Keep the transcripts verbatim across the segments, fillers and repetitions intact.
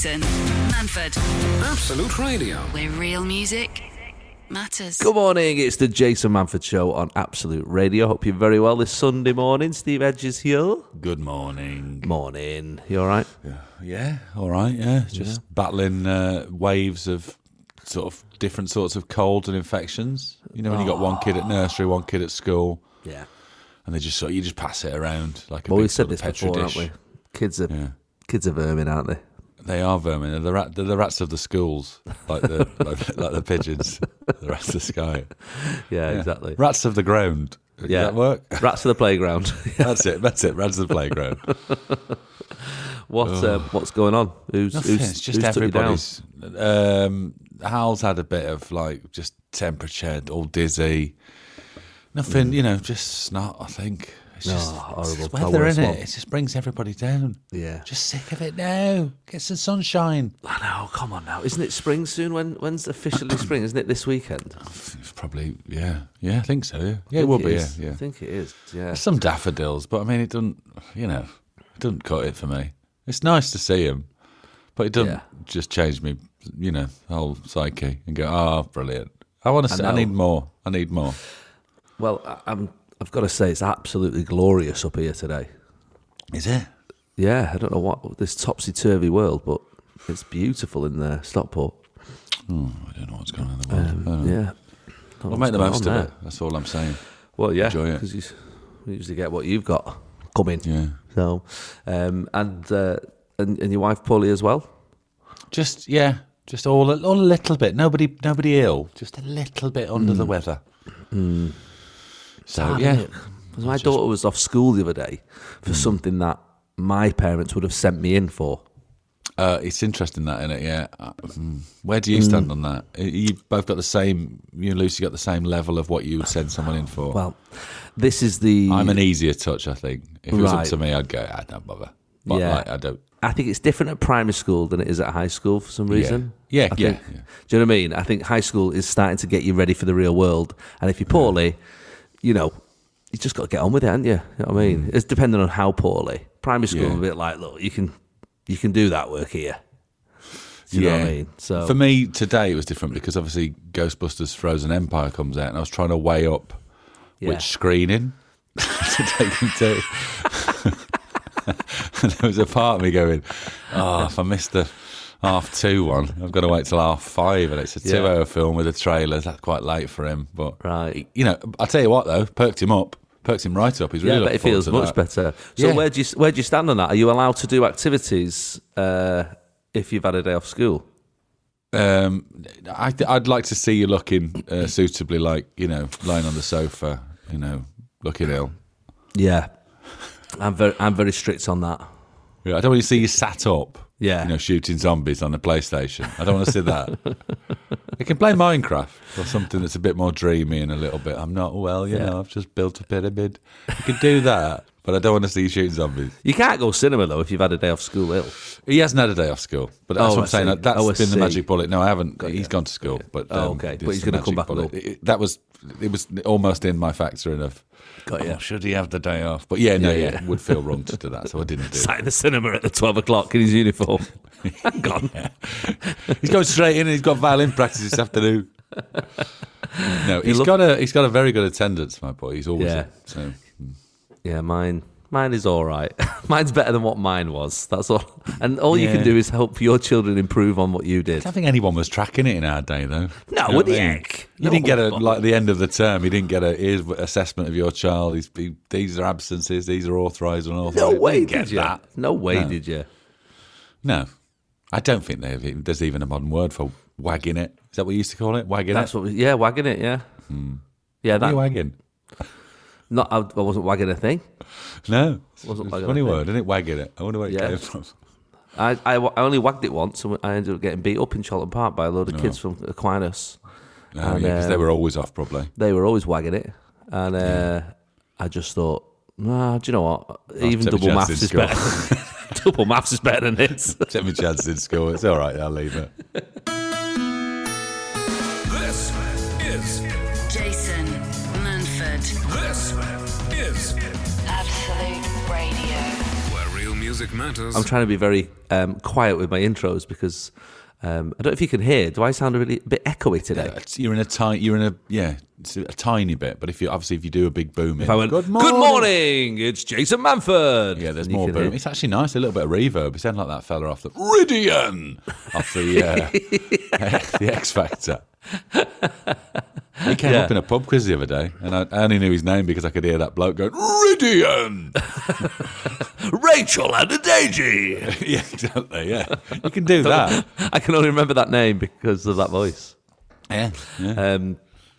Jason Manford. Absolute Radio. Where real music matters. Good morning, it's the Jason Manford Show on Absolute Radio. Hope you're very well this Sunday morning. Steve Edge is here. Good morning. Morning. You all right? Yeah, yeah all right, yeah. Just yeah. battling uh, waves of sort of different sorts of colds and infections. You know, when oh. you got one kid at nursery, one kid at school. Yeah. And they just sort of, you just pass it around like a well, big we've said sort of this petri before, dish. haven't we? Kids are, yeah. kids are vermin, aren't they? They are vermin. They're the, rat, they're the rats of the schools, like the like, like the pigeons, the rats of the sky. Yeah, yeah. exactly. Rats of the ground. Does yeah. that work? Rats of the playground. That's it. That's it. Rats of the playground. What uh, what's going on? Who's Nothing. who's, It's just who's took you down? everybody's. Um, Hal's had a bit of like just temperature, all dizzy. Nothing, mm. you know, just snot. I think it's no, just horrible. it's just weather, isn't it? It just brings everybody down. Yeah, just sick of it now. Get some sunshine. I know. Come on now, isn't it spring soon? When when's officially spring? Isn't it this weekend? It's probably yeah, yeah. I think so. Yeah, yeah, it will be. Yeah, yeah. I think it is. Yeah, There's some daffodils, but I mean, it doesn't. You know, it doesn't cut it for me. It's nice to see them, but it doesn't yeah. just change me. You know, the whole psyche and go, oh, brilliant. I want to. I, I need more. I need more. Well, I'm. I've got to say, it's absolutely glorious up here today. Is it? Yeah, I don't know what this topsy-turvy world, but it's beautiful in there, Stockport. Oh, I don't know what's going on in the world. Um, yeah. We'll make the most of it. That's all I'm saying. Well, yeah, Enjoy it. because you we usually get what you've got coming. Yeah. So, um, and, uh, and and your wife Polly as well? Just, yeah, just all, all a little bit. Nobody nobody ill. Just a little bit under mm. the weather. Mm. So, hard, yeah. My just... daughter was off school the other day for mm. something that my parents would have sent me in for. Uh, it's interesting that, isn't it? Yeah. Where do you stand mm. on that? You both got the same, you and Lucy got the same level of what you would send someone in for? Well, this is the... I'm an easier touch, I think. If it was right. up to me, I'd go, I don't bother. But yeah. like, I don't. I think it's different at primary school than it is at high school for some reason. Yeah, yeah, I yeah, think, yeah. Do you know what I mean? I think high school is starting to get you ready for the real world. And if you're poorly, yeah. you know, you just got to get on with it, haven't you? You know what I mean? Mm. It's depending on how poorly. Primary school yeah. is a bit like, look, you can you can do that work here. Do you yeah. know what I mean? So for me, today it was different because obviously Ghostbusters Frozen Empire comes out and I was trying to weigh up yeah. which screening to take him to. And there was a part of me going, oh, if I missed the half two one, I've got to wait till half five, and it's a two yeah. hour film with a trailer. That's quite late for him, but right. you know, I'll tell you what though, perked him up, perked him right up. He's really yeah, but it feels much that. better. So yeah. where do you where do you stand on that? Are you allowed to do activities uh, if you've had a day off school? Um, I th- I'd like to see you looking uh, suitably, like you know, lying on the sofa, you know, looking ill. Yeah. I'm very, I'm very strict on that. Yeah, I don't want to see you sat up, yeah. you know, shooting zombies on a PlayStation. I don't want to see that. You can play Minecraft or something that's a bit more dreamy and a little bit, I'm not well, you yeah. know, I've just built a pyramid. You can do that, but I don't want to see you shooting zombies. You can't go cinema, though, if you've had a day off school ill. He hasn't had a day off school, but that's oh, what I'm I saying. See. That's oh, been the magic bullet. No, I haven't. Got he's you. gone to school, yeah. but oh, um, okay. But he's going to come back. It, it, that was it was almost in my factor enough. Got you. Oh, should he have the day off? But yeah, no, yeah, yeah, yeah. it would feel wrong to do that, so I didn't do it. Sat in the cinema at the twelve o'clock in his uniform. Gone. Yeah. He's going straight in and he's got violin practice this afternoon. No, he's look- got a he's got a very good attendance, my boy. He's always yeah. in, so. Yeah, mine mine is all right. Mine's better than what mine was. That's all. And all yeah. you can do is help your children improve on what you did. I don't think anyone was tracking it in our day, though. No, you know what the I mean? heck? You no, didn't get a like the end of the term. You didn't get a here's assessment of your child. These these are absences. These are authorised and unauthorised. No way did did you? That. No way no. did you? No, I don't think there's even a modern word for wagging it. Is that what you used to call it? Wagging That's it. What we, yeah, wagging it. Yeah. Hmm. Yeah, that. What are you wagging? Not, I, I wasn't wagging a thing. No, wasn't it's a funny word, isn't it? Wagging it. I wonder where it yeah. came from. I, I, I only wagged it once, and I ended up getting beat up in Charlton Park by a load of no. kids from Aquinas. No, and, yeah, because uh, they were always off, probably. They were always wagging it, and uh, yeah. I just thought, nah, do you know what? I'll Even double maths is school. better. Double maths is better than this. Take my chances in school. It's all right. I'll leave it. This is Jason Manford. This is Absolute Radio. Where real music matters. I'm trying to be very um, quiet with my intros because um, I don't know if you can hear. Do I sound a really a bit echoey today? Yeah, it's- you're in a tiny, you're in a yeah, it's a, a tiny bit. But if you obviously if you do a big boom, in, If I went, good good morning, morning, it's Jason Manford. Yeah, there's And you more can boom. hear- It's actually nice, a little bit of reverb. It sounds like that fella off the Ridian, off the uh, the X Factor. He came Yeah. up in a pub quiz the other day, and I, I only knew his name because I could hear that bloke going Ridian. Rachel and a Daisy. Yeah, exactly. Yeah, you can do that. I can only remember that name because of that voice. Yeah. yeah. Um,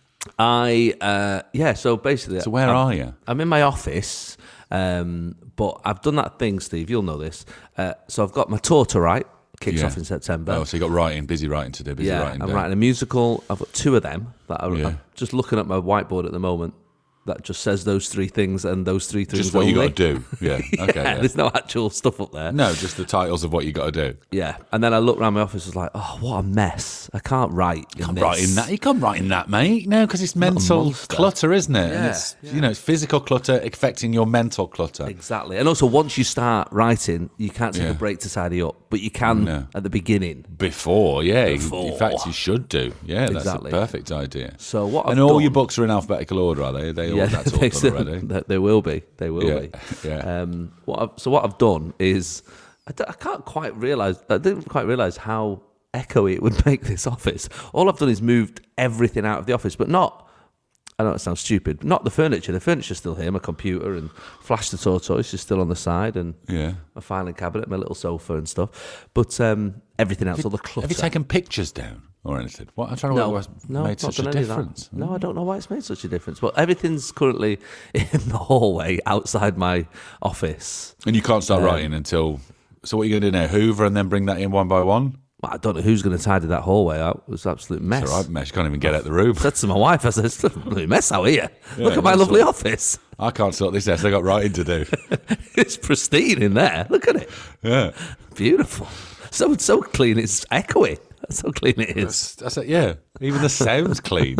I uh, yeah. So basically, So where I'm, are you? I'm in my office, um, but I've done that thing, Steve. You'll know this. Uh, so I've got my tour to write. Kicks Yeah. off in September. Oh, so you got writing, busy writing to do, busy yeah, writing. I'm down. writing a musical. I've got two of them that are, Yeah. I'm just looking at my whiteboard at the moment. That just says those three things and those three things. Just what you only. got to do. Yeah. Okay. Yeah, yeah. there's no actual stuff up there. No, just the titles of what you got to do. Yeah, and then I looked around my office. Was like, oh, what a mess! I can't write. In You can't this. write in that. You can't write in that, mate. No, because it's mental monster. clutter, isn't it? and Yeah, it's you know, it's physical clutter affecting your mental clutter. Exactly, and also once you start writing, you can't take Yeah. a break to tidy up, but you can No. at the beginning. Before, yeah. Before. In fact, you should do. Yeah, that's Exactly. a perfect idea. So what? and I've all done, your books are in alphabetical order, are they? They all yeah, that's all they, done already. they- they will be. They will Yeah, be. yeah. Um, what I've, so what I've done is, I, don't- I can't quite realize. I didn't quite realize how echoey it would make this office. All I've done is moved everything out of the office, but not. I know it sounds stupid. Not the furniture. The furniture's still here. My computer and Flash the Tortoise is still on the side, and Yeah. my filing cabinet, my little sofa and stuff. But um, everything else, all the clutter. Have you taken pictures down or anything? What I'm trying to No, work out what's no, made not such a done any of that. difference. No, I don't know why it's made such a difference. But everything's currently in the hallway outside my office. And you can't start Um, writing until. So what are you going to do now? Hoover and then bring that in one by one? Well, I don't know who's going to tidy that hallway out. It was an absolute mess. It's all right, mess. You can't even get out the room. I said to my wife, I said, it's a bloody mess out here. Look Yeah, at my that's lovely all. office. I can't sort this out. So I got writing to do. It's pristine in there. Look at it. Yeah. Beautiful. So so clean, it's echoey. That's how clean it is. That's, that's it, yeah. Even the sound's clean.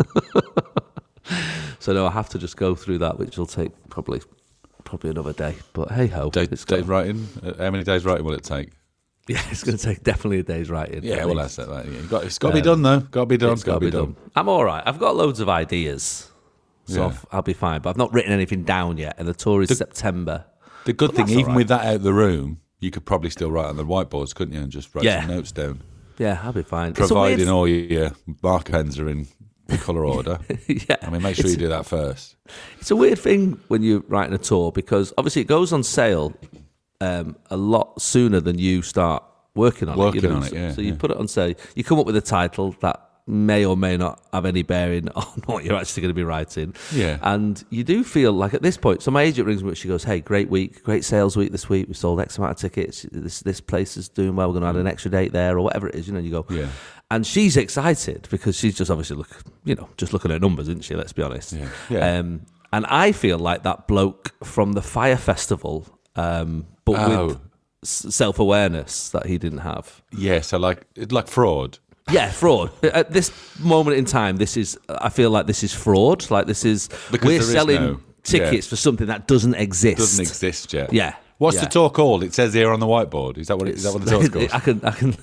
So no, I have to just go through that, which will take probably probably another day. But hey ho, Day, it's day got- writing. Uh, How many days writing will it take? yeah, it's going to take definitely a day's writing. Yeah, at well, least. that's it. That, yeah. You got, it's got to be done, though. Got to be done. It's got to be done. I'm all right. I've got loads of ideas, so Yeah. I'll- I'll be fine. But I've not written anything down yet, and the tour is September. The good But thing, that's all even right. with that out of the room, you could probably still write on the whiteboards, couldn't you? And just write Yeah. some notes down. Yeah, I'll be fine. It's a Providing weird- all your marker pens are in the colour order. yeah, I mean, make sure it's, you do that first. It's a weird thing when you're writing a tour because obviously it goes on sale um, a lot sooner than you start working on Working it. you know? on it, so, yeah, So you yeah. put it on sale. You come up with a title that may or may not have any bearing on what you're actually going to be writing. Yeah. And you do feel like at this point, so my agent rings me up, she goes, hey, great week, great sales week this week. We sold X amount of tickets. This this place is doing well. We're going to add an extra date there or whatever it is. You know, you go. Yeah. And she's excited because she's just obviously look, you know, just looking at numbers, isn't she? Let's be honest. Yeah. Yeah. Um, and I feel like that bloke from the Fire Festival, um, but Oh. with s- self-awareness that he didn't have. Yeah, so like like fraud. Yeah, fraud. At this moment in time, this is. I feel like this is fraud. Like this is. Because we're there is selling no- tickets yeah. for something that doesn't exist. Doesn't exist yet. Yeah. What's yeah. the tour called? It says here on the whiteboard. Is that what it, is that what the tour's called? I can. I can.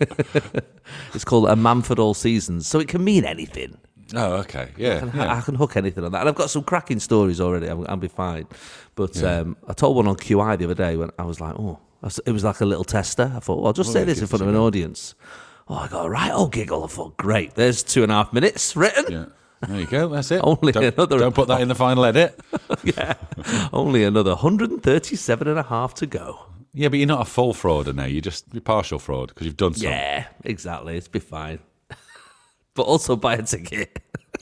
It's called a Manford All Seasons, so it can mean anything. Oh, okay. Yeah. I can, yeah. I can hook anything on that. And I've got some cracking stories already. I'm, I'll be fine. But um, I told one on Q I the other day when I was like, oh, I was- it was like a little tester. I thought, well, I'll just Oh, say yeah, this in give front us of a an go. audience. Oh, I got a right old giggle. I thought, great. There's two and a half minutes written. Yeah. There you go. That's it. Only don't, another- Don't put that in the final edit. Yeah. Only another one hundred thirty-seven and a half to go. Yeah, but you're not a full frauder now. You're just you're partial fraud because you've done some. Yeah, exactly. It's be fine. But also buy a ticket.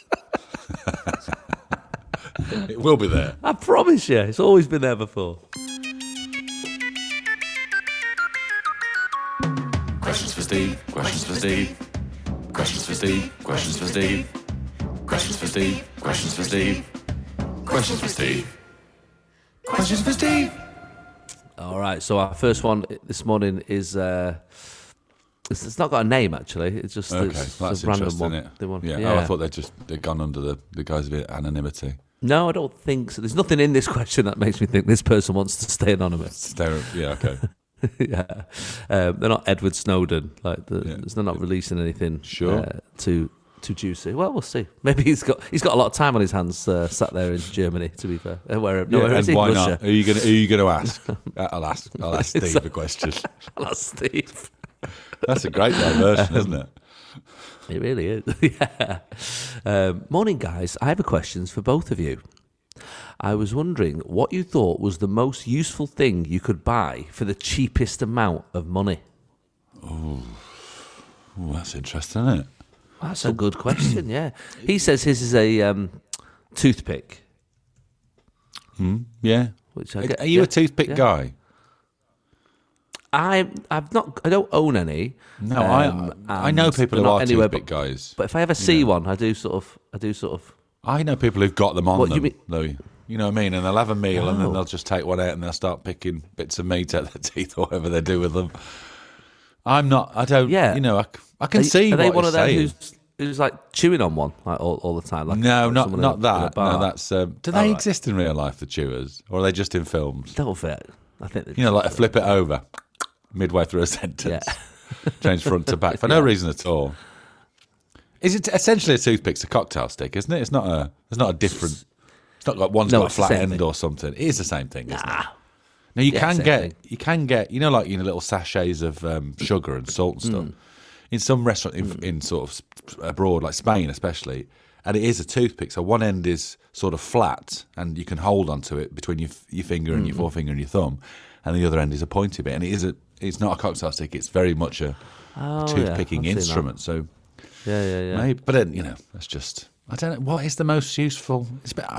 It will be there. I promise you. It's always been there before. Questions for Steve. Questions for Steve. Questions for Steve. Questions for Steve. Questions for Steve. Questions for Steve. Questions for Steve. Questions for Steve. All right. So our first one this morning is. Uh, it's, it's not got a name actually. It's just Okay, it's well, that's a random interesting, one. isn't it? They want, yeah. yeah. Oh, I thought they'd just they'd gone under the the guise of anonymity. No, I don't think so. There's nothing in this question that makes me think this person wants to stay anonymous. Stay, yeah, okay. yeah, um, they're not Edward Snowden. Like the, Yeah. they're not releasing anything. Sure. Uh, too too juicy. Well, we'll see. Maybe he's got he's got a lot of time on his hands. Uh, sat there in Germany. To be fair, uh, where no, Yeah, where is and he? why Russia. not? Who are you going? Who are you going to ask? I'll ask. I'll ask Steve a question. That's Steve. That's a great diversion, isn't it? It really is. yeah. Um, morning, guys. I have a questions for both of you. I was wondering what you thought was the most useful thing you could buy for the cheapest amount of money. Oh, that's interesting, isn't it? That's a good question. Yeah. He says his is a um, toothpick. Yeah. Which I get, Are you yeah, a toothpick yeah. guy? I I've not. I don't own any. No, um, I I know and people they're who not are anywhere toothpick but- guys. But if I ever see one, I do sort of. I do sort of. I know people who've got them on What, you them, mean- though. You know what I mean? And they'll have a meal and then Oh. they'll just take one out and they'll start picking bits of meat out of their teeth or whatever they do with them. I'm not, I don't, Yeah. you know, I, c- I can Are, see are they what one he's of them saying. who's who's like chewing on one like all, all the time? Like No, like not someone not in a- in a that. bar? No, that's. Um, do they Oh, right. exist in real life, the chewers, or are they just in films? Don't fit. I think they You know, like a flip it over midway through a sentence, Yeah. change front to back for no reason at all. Is it essentially a toothpick? It's a cocktail stick, isn't it? It's not a. It's not a different. It's not like one's No, got a it's the flat same end thing. or something. It is the same thing, isn't Nah. it? Now you Yeah, can same get thing. you can get you know like you know little sachets of um, sugar and salt and stuff Mm. in some restaurant in, in sort of s- abroad like Spain especially, and it is a toothpick. So one end is sort of flat and you can hold onto it between your f- your finger and your Mm-hmm. forefinger and your thumb, and the other end is a pointy bit. And it is a it's not a cocktail stick. It's very much a, Oh, a yeah, tooth I've picking seen that. instrument. So Yeah, yeah, yeah. maybe, but then you know that's just I don't know what is the most useful. It's a bit.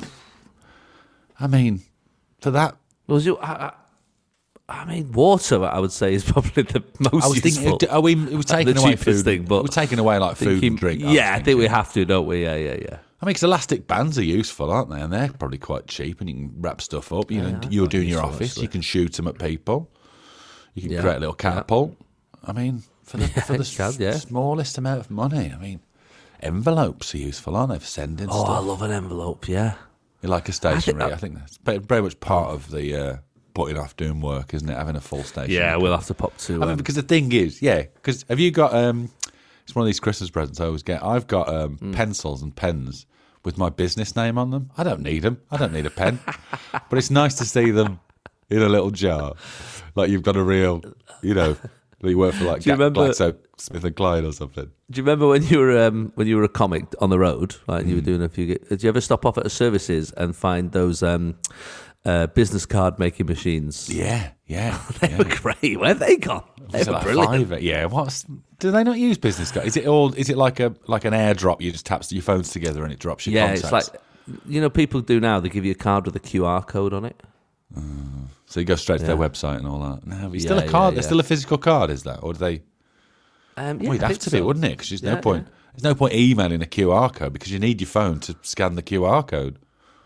I mean, for that. Was you? I, I, I mean, water. I would say is probably the most I was useful. thinking, are we we're taking The away cheapest food? thing, but we're taking away like food Thinking- and drink. I was Yeah, I think thinking. we have to, don't we? Yeah, yeah, yeah. I mean, 'cause elastic bands are useful, aren't they? And they're probably quite cheap, and you can wrap stuff up. You know, I you're quite doing your useful, office. actually. You can shoot them at people. You can Yeah, create a little yeah. catapult. I mean, for the for the you can, yeah. smallest amount of money. I mean, envelopes are useful, aren't they, for sending Oh, I stuff? love an envelope. Yeah. You like a stationery. I think, that- that's ve- very much part of the uh, putting off doing work, isn't it? Having a full station. Yeah, we'll have to pop to. I mean, Um, because the thing is, yeah, because have you got, um, it's one of these Christmas presents I always get. I've got um, Hmm. pencils and pens with my business name on them. I don't need them. I don't need a pen. But it's nice to see them in a little jar. Like you've got a real, you know, that you work for like Do you Ga- remember- Glaxo Smith and Clyde or something. Do you remember when you were um, when you were a comic on the road? Like Hmm. you were doing a few. gi- Did you ever stop off at a services and find those um, uh, business card making machines? Yeah, yeah. They yeah. were great. Where have they gone? They Is it were like brilliant. five? Yeah. What's do they not use business cards? Is it all? Is it like a like an airdrop? You just tap your phones together and it drops your Yeah, contacts. it's like you know people do now. They give you a card with a Q R code on it. So you go straight to Yeah. their website and all that. No, but it's still Yeah, a card. yeah, There's yeah. still a physical card, is that? Or do they? Um, yeah, well, it'd I have think to be, so. wouldn't it? Because there's Yeah, no point. yeah. There's no point emailing a Q R code because you need your phone to scan the Q R code.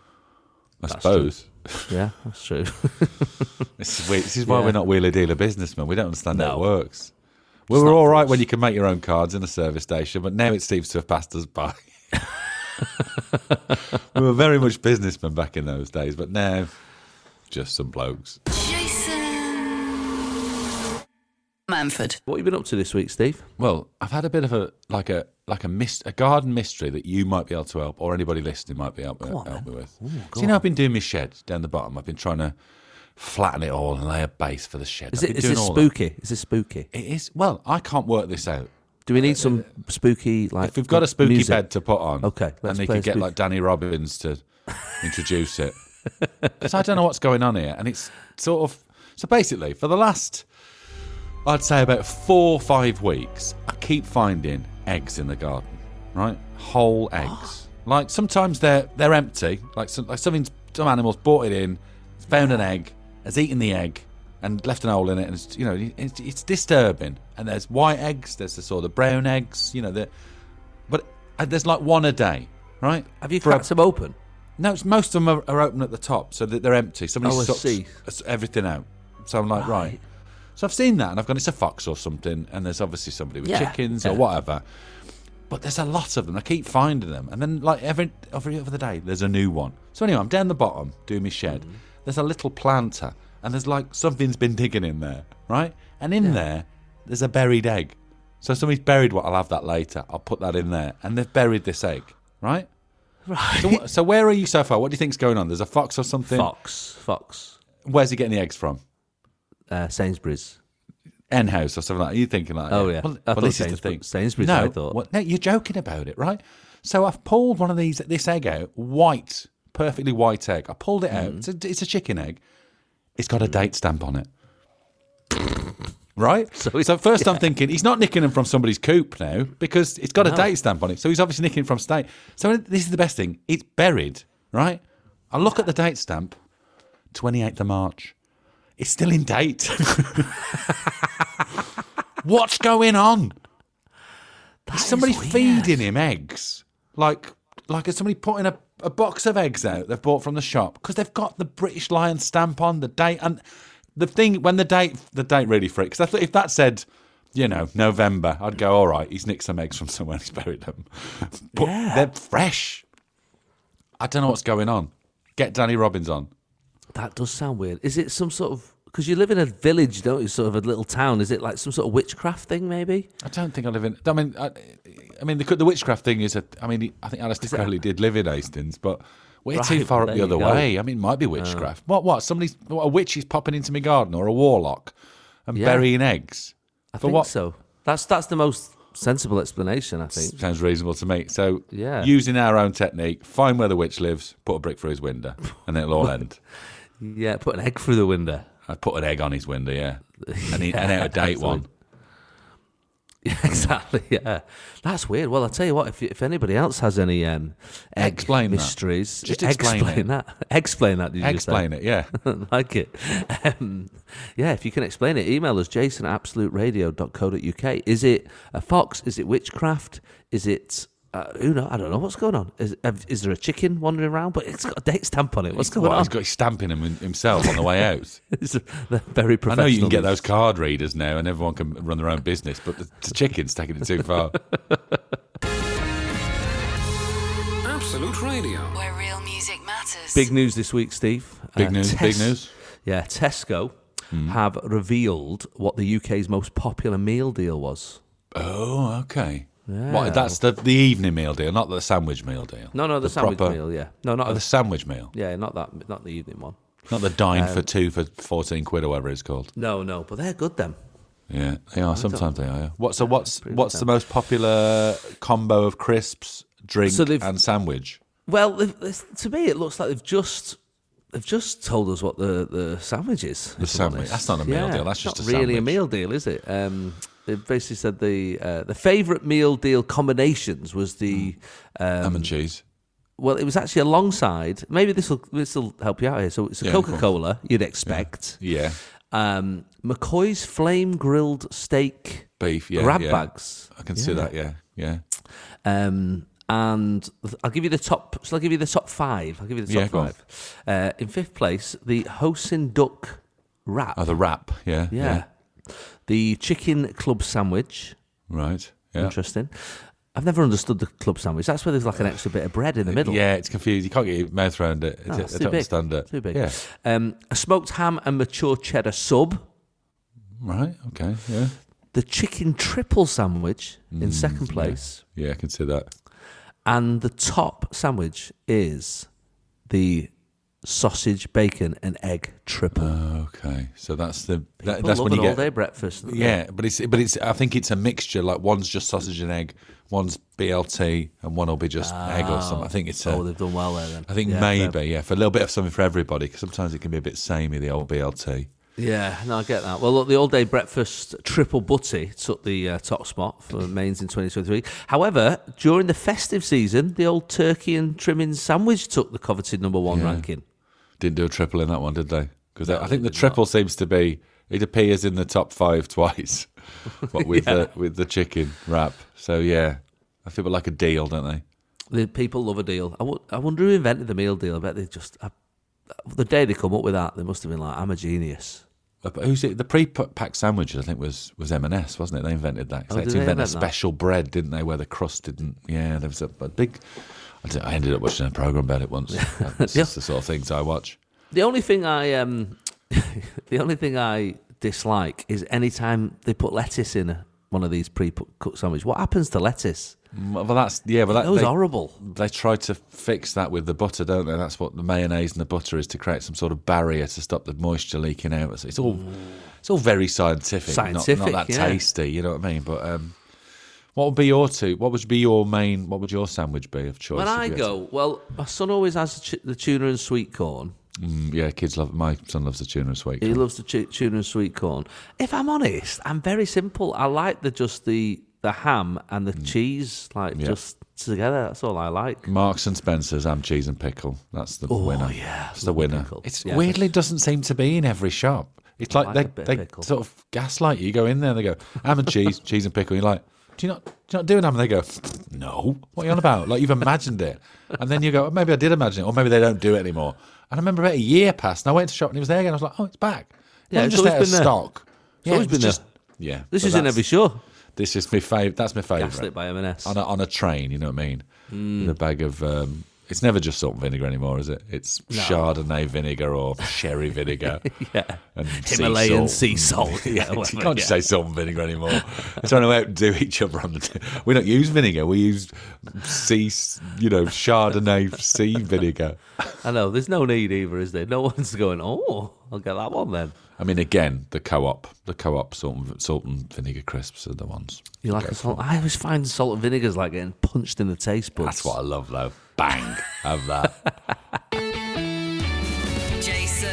I suppose. Yeah, that's true. This is, weird. This is why Yeah. we're not wheeler dealer businnesmen. We don't understand how No. it works. We were not all for right us. when you can make your own cards in a service station, but now it seems to have passed us by. We were very much businessmen back in those days, but now just some blokes. Jason Manford. What have you been up to this week, Steve? Well, I've had a bit of a like a like a mist, a garden mystery that you might be able to help, or anybody listening might be able to on, help then. me with. Ooh, So you know, I've been doing my shed down the bottom. I've been trying to flatten it all and lay a base for the shed. Is I've it been is doing this all that. spooky? Is this spooky? It is. Well, I can't work this out. Do we need some spooky like? If we've got a spooky music? bed to put on, Okay, and let's they play could a get spooky- like Danny Robbins to introduce it, because I don't know what's going on here, and it's sort of so basically for the last, I'd say about four or five weeks, I keep finding eggs in the garden, right? Whole eggs. Like sometimes they're they're empty, like some, like something some animals brought it in, found an egg, has eaten the egg, and left an hole in it, and it's, you know it's, it's disturbing. And there's white eggs, there's the sort of brown eggs, you know, the, but uh, there's like one a day, right? Have you For a- cracked them open? No, it's, most of them are, are open at the top, so that they're empty. Somebody Oh, I sucks see. everything out. So I'm like, right. Right. So I've seen that, and I've gone, it's a fox or something, and there's obviously somebody with Yeah, chickens yeah. or whatever. But there's a lot of them. I keep finding them. And then, like, every, every other day, there's a new one. So anyway, I'm down the bottom doing my shed. Mm. There's a little planter. And there's, like, something's been digging in there, right? And in yeah. there, there's a buried egg. So somebody's buried what? I'll have that later. I'll put that in there. And they've buried this egg, right? Right. So, so where are you so far? What do you think's going on? There's a fox or something? Fox. Fox. Where's he getting the eggs from? Uh, Sainsbury's. N house or something like that. Are you thinking like Oh, that? yeah. Well, I well this is the thing. Sainsbury's, no, I thought. Well, no, you're joking about it, right? So I've pulled one of these, this egg out, white, perfectly white egg. I pulled it out. Mm. It's, a, it's a chicken egg. It's got a date stamp on it. Right? So, so first yeah. I'm thinking, he's not nicking them from somebody's coop now because it's got no. a date stamp on it. So he's obviously nicking from state. So this is the best thing. It's buried, right? I look at the date stamp, twenty-eighth of March. It's still in date. What's going on? That is somebody is feeding him eggs? Like, like is somebody putting a, a box of eggs out they've bought from the shop? Because they've got the British Lion stamp on, the date. And the thing, when the date, the date really freaks. Because if that said, you know, November, I'd go, all right, he's nicked some eggs from somewhere and he's buried them. But yeah. they're fresh. I don't know what's going on. Get Danny Robbins on. That does sound weird. Is it some sort of... Because you live in a village, don't you? Sort of a little town. Is it like some sort of witchcraft thing, maybe? I don't think I live in... I mean, I, I mean, the, the witchcraft thing is... a. I mean, I think Alistair Crowley did live in Hastings, but we're right, too far up the other go. way. I mean, it might be witchcraft. Uh, what, what? Somebody's... What, a witch is popping into my garden or a warlock and yeah. burying eggs? I For think what? so. That's That's the most sensible explanation, I think. Sounds reasonable to me. So, yeah. using our own technique, find where the witch lives, put a brick through his window, and it'll all end. Yeah, put an egg through the window. I'd put an egg on his window, yeah. And, he, yeah, and out a date one. Yeah, exactly, yeah. That's weird. Well, I'll tell you what, if if anybody else has any um, egg explain mysteries... That. Just explain, explain it. that. Explain that, did you Explain just it, yeah. like it. Um, yeah, if you can explain it, email us, jason at absolute radio dot co dot uk. Is it a fox? Is it witchcraft? Is it... Uh, who knows? I don't know what's going on. Is, is there a chicken wandering around? But it's got a date stamp on it. What's he's, going what, on? He's got his stamp in him himself on the way out. It's a, they're very professional. I know you can get those card readers now and everyone can run their own business, but the, the chicken's taking it too far. Absolute Radio. Where real music matters. Big news this week, Steve. Big uh, news, Tes- big news. Yeah, Tesco mm. have revealed what the U K's most popular meal deal was. Oh, okay. Yeah. What, that's the the evening meal deal, not the sandwich meal deal. No, no, the, the sandwich proper, meal. Yeah, no, not oh, the sandwich meal. Yeah, not that, not the evening one. Not the dine um, for two for fourteen quid or whatever it's called. No, no, but they're good then. Yeah, they are. Sometimes they are. Yeah. What? So yeah, what's what's the most popular combo of crisps, drink, so and sandwich? Well, to me, it looks like they've just they've just told us what the, the sandwich is. The sandwich. That's not a meal yeah, deal. That's just not a really sandwich. a meal deal, is it? Um, they basically said the uh, the favourite meal deal combinations was the um, ham and cheese. Well, it was actually alongside. Maybe this will this will help you out here. So it's a yeah, Coca-Cola. You'd expect. Yeah. yeah. Um, McCoy's flame grilled steak beef. Yeah. grab yeah. bags. I can see yeah. that. Yeah. Yeah. Um, and I'll give you the top. So I'll give you the top five. I'll give you the top yeah, five. Uh, in fifth place, the Hosin duck wrap. Oh, the wrap. Yeah. Yeah. yeah. The chicken club sandwich. Right. Yeah. Interesting. I've never understood the club sandwich. That's where there's like an extra bit of bread in the middle. Yeah, it's confused. You can't get your mouth around it. No, I it's don't too big. understand it. Too big. Yeah. Um, a smoked ham and mature cheddar sub. Right. Okay. Yeah. The chicken triple sandwich in mm, second place. Yeah. yeah, I can see that. And the top sandwich is the sausage, bacon, and egg triple. Uh, okay, so that's the that, People that's love when you an get all-day breakfast. Yeah, they? but it's but it's I think it's a mixture. Like one's just sausage and egg, one's B L T, and one will be just oh. egg or something. I think it's. A, oh, they've done well there then. I think yeah, maybe fair. yeah for a little bit of something for everybody because sometimes it can be a bit samey the old B L T. Yeah, no, I get that. Well, look, the all-day breakfast triple butty took the uh, top spot for mains in twenty twenty-three. However, during the festive season, the old turkey and trimmings sandwich took the coveted number one yeah. ranking. Didn't do a triple in that one, did they? Because No, I think they the did triple not. seems to be it appears in the top five twice, but with Yeah. the with the chicken wrap. So yeah, I feel like a deal, don't they? The people love a deal. I, w- I wonder who invented the meal deal. I bet they just... I, the day they come up with that, they must have been like, I'm a genius. who's it? The pre-packed sandwiches, I think, was was M and S, wasn't it? They invented that. 'Cause Oh, they had did to they invent a invent that? special bread, didn't they? Where the crust didn't. Yeah, there was a, a big. I, don't- I ended up watching a program about it once. That's Yeah. just the sort of things I watch. The only thing I um, the only thing I dislike is anytime they put lettuce in a, one of these pre-cooked sandwiches. What happens to lettuce? Well, that's yeah. Well, that, It was they, horrible. They try to fix that with the butter, don't they? That's what the mayonnaise and the butter is, to create some sort of barrier to stop the moisture leaking out. It's, it's all it's all very scientific, Scientific, not, not that yeah. tasty. You know what I mean? But um, what would be your two? What would be your main? What would your sandwich be of choice? When if I you had go, well, my son always has the, ch- the tuna and sweet corn. to- Mm, yeah, kids love. My son loves the tuna and sweet. He corn. loves the ch- tuna and sweet corn. If I'm honest, I'm very simple. I like the just the the ham and the cheese, like Yeah. just together. That's all I like. Marks and Spencer's ham, cheese and pickle. That's the Oh, winner. yeah. It's the Love the winner. pickle. It's Yeah. weirdly doesn't seem to be in every shop. It's like, like a they bit of they pickle. sort of gaslight you. You go in there, and they go ham and cheese, cheese and pickle. You're like, do you not do you not do an ham? And they go, no. What are you on about? Like you've imagined it, and then you go, oh, maybe I did imagine it, or maybe they don't do it anymore. And I remember about a year passed, and I went to shop, and he was there again. I was like, oh, it's back. Yeah, Yeah, it's just always out of been there. stock. Yeah, always it was been there. just, Yeah, This but is in that's- every show. This is my favourite. That's my favourite. Gaslit by M and S. On a, on a train, you know what I mean? Mm. With a bag of. Um, it's never just salt and vinegar anymore, is it? It's Chardonnay vinegar or sherry vinegar. Yeah. And sea Himalayan salt. sea salt. Yeah, Yeah, you whatever, can't just yeah. say salt and vinegar anymore. They're trying to outdo each other on the. T- we don't use vinegar. We use sea, you know, Chardonnay sea vinegar. I know. There's no need either, is there? No one's going, oh, I'll get that one then. I mean, again, the co-op, the co-op salt and, salt and vinegar crisps are the ones. You like a salt? I always find salt and vinegar's like getting punched in the taste buds. That's what I love, though. Bang, have that. Jason.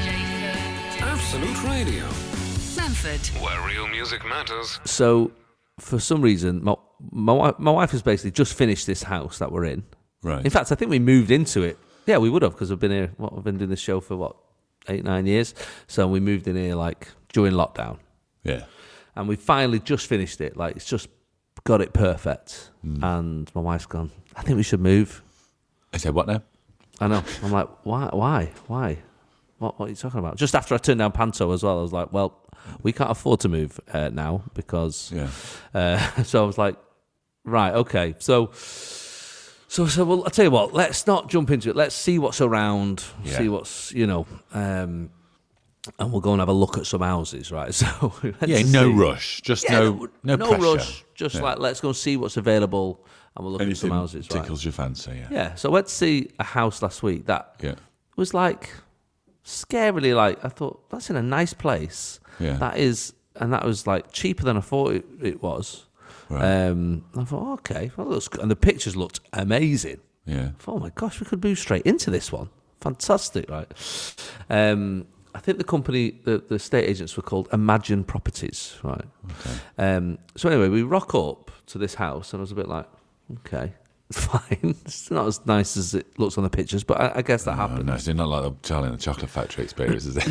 Absolute Radio, Manford. where real music matters. So, for some reason, my, my, wi- my wife has basically just finished this house that we're in. Right. In fact, I think we moved into it. Yeah, we would have, because we've been here, what, we've been doing this show for, what, eight, nine years? So we moved in here, like, during lockdown. Yeah. And we finally just finished it. Like, it's just got it perfect. And my wife's gone, I think we should move. I said, what now? I know. I'm like, why? Why? Why? What, what are you talking about? Just after I turned down Panto as well, I was like, well, we can't afford to move uh, now because. Yeah. Uh, so I was like, right, okay. So, so, so, well, I'll tell you what. Let's not jump into it. Let's see what's around. Yeah. See what's you know, um, and we'll go and have a look at some houses, right? So, we went Yeah, to no see- rush. Just Yeah, no, no, pressure. rush. Just Yeah. like let's go and see what's available, and we'll look at Anything some houses. Right? tickles your fancy, yeah. Yeah. So I went to see a house last week that Yeah. was like scarily like I thought that's in a nice place. Yeah. That is, and that was like cheaper than I thought it, it was. Right. Um, I thought, oh, okay, well, looks good. And the pictures looked amazing. Yeah. I thought, oh my gosh, we could move straight into this one. Fantastic, right? Um, I think the company, the, the estate agents were called Imagine Properties, right? Okay. Um, so anyway, we rock up to this house, and I was a bit like, okay, it's fine. It's not as nice as it looks on the pictures, but I, I guess that Oh, happens. no, it's not like the Charlie and the Chocolate Factory experience, is it?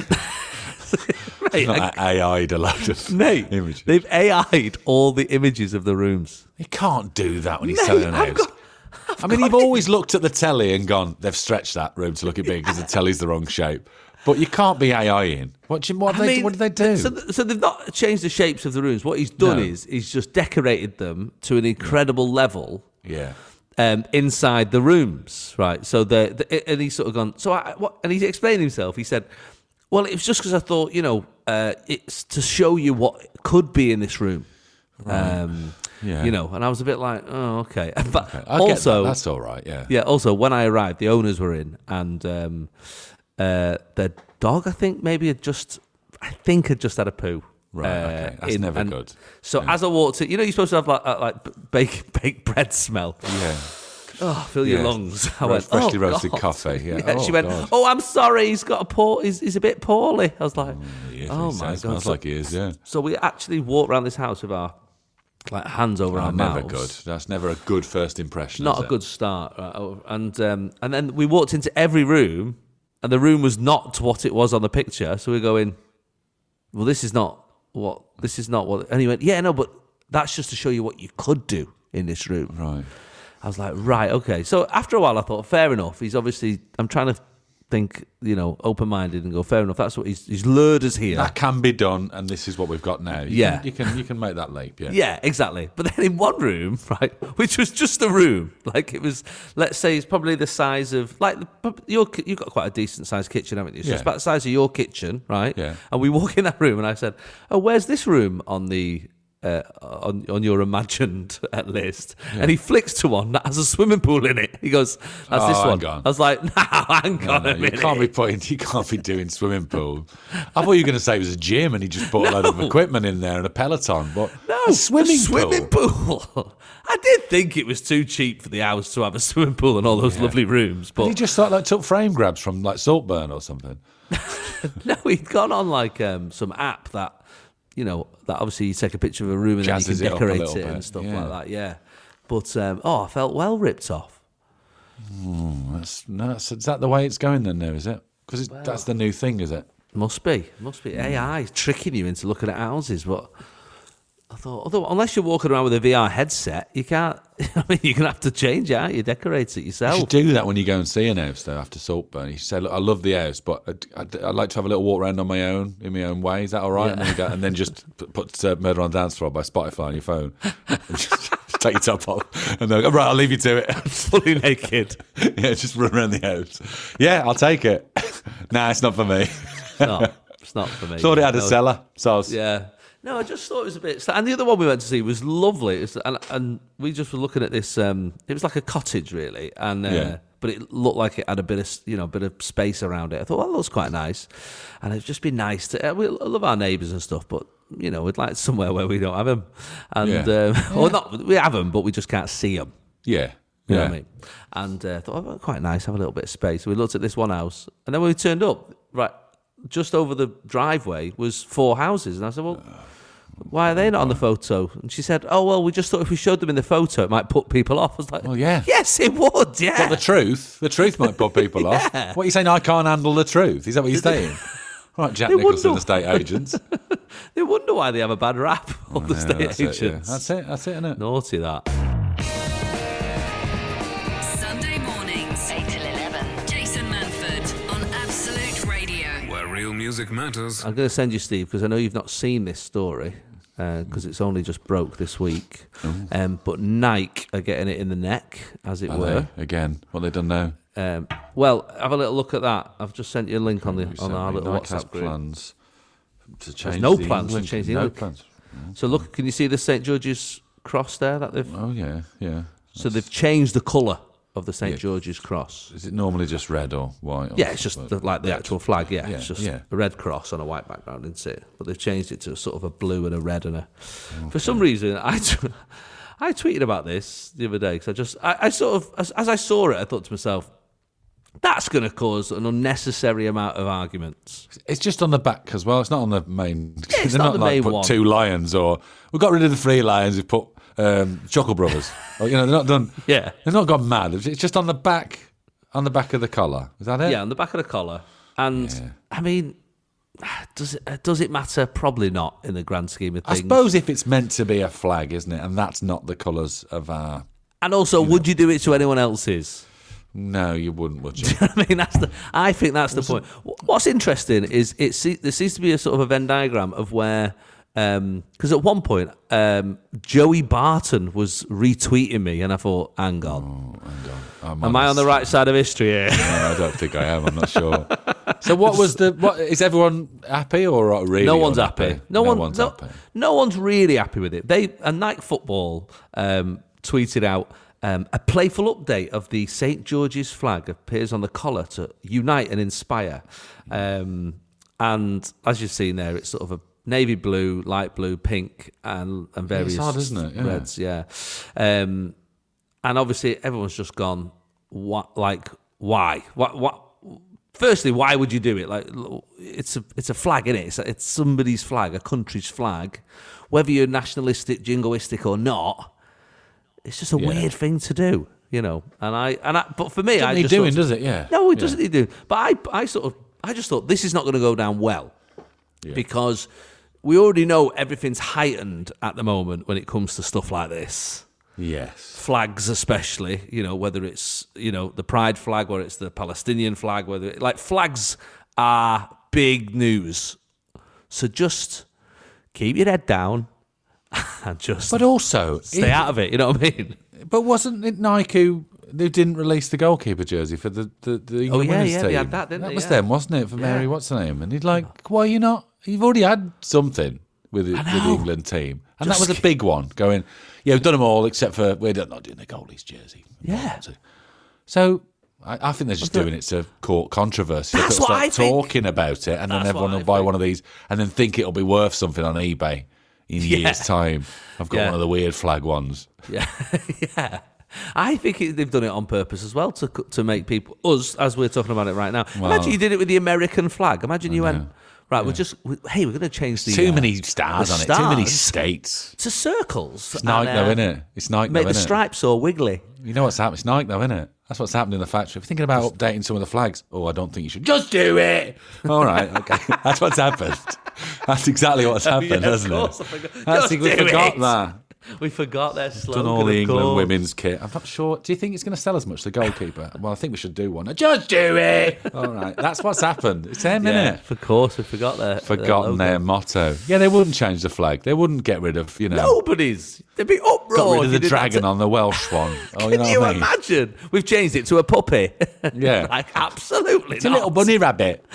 Mate, It's I- not A I'd a load of Mate, images. they've A I'd all the images of the rooms. You can't do that when you're Mate, selling an I've house. got- I mean, you've always looked at the telly and gone, they've stretched that room to look it big because the telly's the wrong shape. But you can't be A I in. What, do you- what, have I they, mean, what did they do? So, th- so they've not changed the shapes of the rooms. What he's done No. is he's just decorated them to an incredible level yeah. um, inside the rooms, right? So the, the and he's sort of gone. So I, what? And he's explained himself. He said, "Well, it was just because I thought, you know, uh, it's to show you what could be in this room." Um, Yeah. You know, and I was a bit like, "Oh, okay." But Okay. I get also, that. That's all right, yeah. yeah. Also, when I arrived, the owners were in, and um, uh, their dog, I think, maybe had just, I think, had just had a poo. Right, uh, okay. That's in- never and good. So as I walked in, you know, you're supposed to have like uh, like baked baked bread smell. Yeah. Oh, fill your Yeah. lungs. I Ro- went, freshly oh, roasted God. coffee, yeah. she Oh, went, God. oh, I'm sorry, he's got a poor, he's, he's a bit poorly. I was like, Yeah, oh he my God. Smells So, like he is, yeah. so we actually walked around this house with our like hands over Oh, our never mouths. good. That's never a good first impression. Not is a it? good start. Right? Oh, And um, and then we walked into every room, and the room was not what it was on the picture. So we're going, well, this is not what this is not what. And he went, yeah, no, but that's just to show you what you could do in this room. Right. I was like, right, okay. So after a while, I thought, fair enough. He's obviously, I'm trying to think, you know, open-minded and go, fair enough, that's what he's, he's lured us here. That can be done, and this is what we've got now. You Yeah. can, you can you can make that leap. Yeah, Yeah, exactly. But then in one room, right, which was just a room, like it was, let's say it's probably the size of, like, the, your, you've got quite a decent-sized kitchen, haven't you? So Yeah. it's about the size of your kitchen, right? Yeah. And we walk in that room, and I said, oh, where's this room on the... Uh, on on your imagined uh, list, and he flicks to one that has a swimming pool in it. He goes, "That's Oh, this hang one." on. I was like, "No, hang No, on no, a you minute." can't be putting. You can't be doing swimming pool. I thought you were going to say it was a gym, and he just put a load of equipment in there and a Peloton. But No, a swimming, a swimming pool. pool. I did think it was too cheap for the house to have a swimming pool and all those lovely rooms, And he but just like, like took frame grabs from like Saltburn or something. no, he'd gone on like um, some app that, you know, that obviously you take a picture of a room and then you Jazzes can it up a decorate little it and bit, stuff yeah. like that. Yeah, but um, oh, I felt well ripped off. That's, no, that's, is that the way it's going then? Now is it? Because that's the new thing, is it? Must be, must be A I tricking you into looking at houses, but. I thought, although unless you're walking around with a V R headset, you can't. I mean, you're gonna have to change it, aren't you? Decorate it You yourself. should do that when you go and see an house, though, after Saltburn. You should say, look, I love the house, but I'd, I'd, I'd like to have a little walk around on my own, in my own way. Is that all right? Yeah. And, then you go, and then just put, put uh, Murder on Dance Floor by Spotify on your phone. And just take your top off. And they'll go, right, I'll leave you to it. Fully naked. Yeah, just run around the house. Yeah, I'll take it. Nah, it's not for me. No, it's not for me. Thought it had a No. cellar. So I was, Yeah. No, I just thought it was a bit. And the other one we went to see was lovely. It was, and, and we just were looking at this. Um, it was like a cottage, really, and uh, Yeah. but it looked like it had a bit of, you know, a bit of space around it. I thought, well, that looks quite nice, and it'd just be nice to. Uh, we love our neighbours and stuff, but you know, we'd like somewhere where we don't have them, and Yeah. um, or not. We have them, but we just can't see them. yeah. You yeah. know what I mean? And uh, I thought, oh, quite nice, have a little bit of space. So we looked at this one house, and then when we turned up, right, just over the driveway was four houses, and I said, well. Why are they not on the photo? And she said, oh, well, we just thought if we showed them in the photo, it might put people off. I was like, Well, yeah. yes, it would, yeah. But the truth, the truth might put people off. What are you saying? I can't handle the truth. Is that what you're saying? Right, Jack They Nicholson, wouldn't. estate agents. They wonder why they have a bad rap, all the Yeah, estate that's it, yeah. agents. That's it. That's it, isn't it? Naughty, that. Sunday mornings, eight till eleven. Jason Manford on Absolute Radio. Where real music matters. I'm going to send you, Steve, because I know you've not seen this story, because it's only just broke this week. Um, but Nike are getting it in the neck, as it Are were. they? Again, what they done now? Um, well, have a little look at that. I've just sent you a link on the on our little Nike has WhatsApp group. plans to change no the plans to link. change the no link. plans. So look, can you see the Saint George's cross there? That they've Oh yeah, yeah. so they've changed the colour of the Saint Yeah. George's cross. Is it normally just red or white? Or Yeah, it's just the, like the actual flag. Yeah, Yeah, it's just yeah. a red cross on a white background, isn't it? But they've changed it to a sort of a blue and a red and a. For some reason, I, t- I tweeted about this the other day because I just I, I sort of as, as I saw it, I thought to myself, that's going to cause an unnecessary amount of arguments. It's just on the back as well. It's not on the main. Yeah, it's They're not not the like main put one. two lions or we got rid of the three lions. We've put um, Chuckle Brothers. Or, you know, they're not done. Yeah. they've not gone mad. It's just on the back, on the back of the collar. Is that it? Yeah, on the back of the collar, and Yeah. I mean, does it does it matter? Probably not in the grand scheme of I things. suppose if it's meant to be a flag, isn't it? And that's not the colours of our. And also, would you do it to anyone else's? No, you wouldn't, would you? I mean, that's the. I think that's the point. What's interesting is it. se- There seems to be a sort of a Venn diagram of where, because at one point, um, Joey Barton was retweeting me, and I thought, hang on, Oh, hang on. am I on the right side of history here? No, I don't think I am. I'm not sure. So, what was the? What is everyone happy or really? No one's unhappy? happy. No, one, one's no, happy. no one's really happy with it. They and Nike Football um, tweeted out. Um, a playful update of the Saint George's flag appears on the collar to unite and inspire. Um, and as you've seen there, it's sort of a navy blue, light blue, pink, and, and various It's odd, isn't it? Yeah. reds. Yeah. Um, and obviously, everyone's just gone, what, like, why? What? What? Firstly, why would you do it? Like, it's a it's a flag, isn't it? It's, it's somebody's flag, a country's flag. Whether you're nationalistic, jingoistic, or not. It's just a Yeah. weird thing to do, you know. And I and I, but for me, Doesn't I he just doing, thought, does it? Yeah. No, it Yeah. doesn't. He do. But I, I sort of, I just thought this is not going to go down well because we already know everything's heightened at the moment when it comes to stuff like this. Yes. flags, especially, you know, whether it's, you know, the Pride flag or it's the Palestinian flag, whether it, like flags are big news. So just keep your head down and just But also, stay it- out of it. You know what I mean? But wasn't it Nike who they didn't release the goalkeeper jersey for the, the, the England Oh, yeah, women's yeah, team? they had that, didn't that they? was Yeah. them, wasn't it? For Mary, Yeah. what's her name? And he'd like, why are you not? You've already had something with the, with the know. England team, and Just that was a big one. Going, yeah, we've done them all except for we're not doing the goalies jersey. Yeah. So I, I think they're just doing it to court controversy. That's They'll what start I think. talking about it, and then That's everyone what will I buy think. one of these, and then think it'll be worth something on eBay in Yeah. years' time. I've got Yeah. one of the weird flag ones. Yeah, yeah. I think it, they've done it on purpose as well to to make people us as we're talking about it right now. Well, Imagine you did it with the American flag. Imagine you went know. right. We're just we, hey, we're going to change the Too uh, many stars the on it. Too many stars states. to circles. It's Nike, and, though, uh, isn't it? It's Nike, Make though, the isn't it? stripes all wiggly. You know what's happening? It's Nike, though, isn't it? That's what's happened in the factory. If you're thinking about updating some of the flags, oh, I don't think you should. Just do it. All right, okay. That's what's happened. That's exactly what's happened, Yeah, of hasn't course, it? I forgot. That's Just we do forgot it. that. We forgot their slogan. Done all the of England course. women's kit. I'm not sure. Do you think it's going to sell as much, the goalkeeper? Well, I think we should do one. Just do it. All right. That's what's happened. It's them, Yeah, innit? of course, we forgot their Forgotten their their logo. motto. Yeah, they wouldn't change the flag. They wouldn't get rid of, you know, Nobody's. They'd be uproar. got rid if of you the did that dragon to- on the Welsh one. Oh, you Can know you what I mean? imagine? We've changed it to a puppy. Yeah. like absolutely. It's a little bunny rabbit.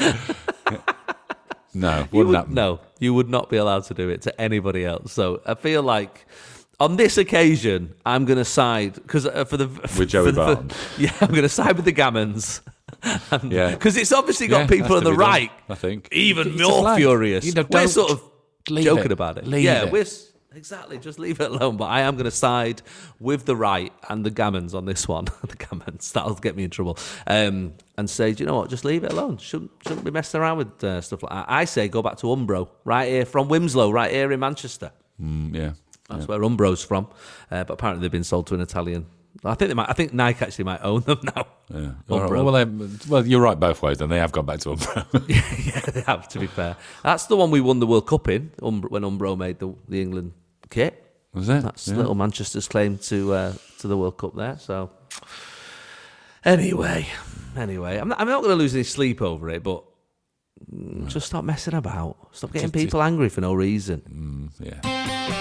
No, You wouldn't would, happen. no, you would not be allowed to do it to anybody else. So I feel like on this occasion, I'm going to side because uh, for the With Joey for the- for- Barton. yeah, I'm going to side with the Gammons. Yeah. because it's obviously got Yeah, people has on to the be done, right. I think. even It's a more flag. furious. You know, we're don't sort of leave joking it. about it. Leave yeah, it. we're s- exactly just leave it alone. But I am going to side with the right and the Gammons on this one. the Gammons, that'll get me in trouble. Um, and say, do you know what? Just leave it alone. Shouldn't shouldn't be messing around with uh, stuff like that. I say go back to Umbro, right here from Wimslow, right here in Manchester. Mm, yeah. That's where Umbro's from. Uh, but apparently they've been sold to an Italian. I think they might. I think Nike actually might own them now. Yeah. All right. Umbro. Well, they, well, you're right both ways. Then they have gone back to Umbro. yeah, they have. To be fair, that's the one we won the World Cup in Umbro, when Umbro made the the England kit. Was it? That's Yeah. little Manchester's claim to uh, to the World Cup there. So anyway, anyway, I'm not, I'm not going to lose any sleep over it, but mm, just stop messing about. Stop getting Just- people angry for no reason. Mm, yeah.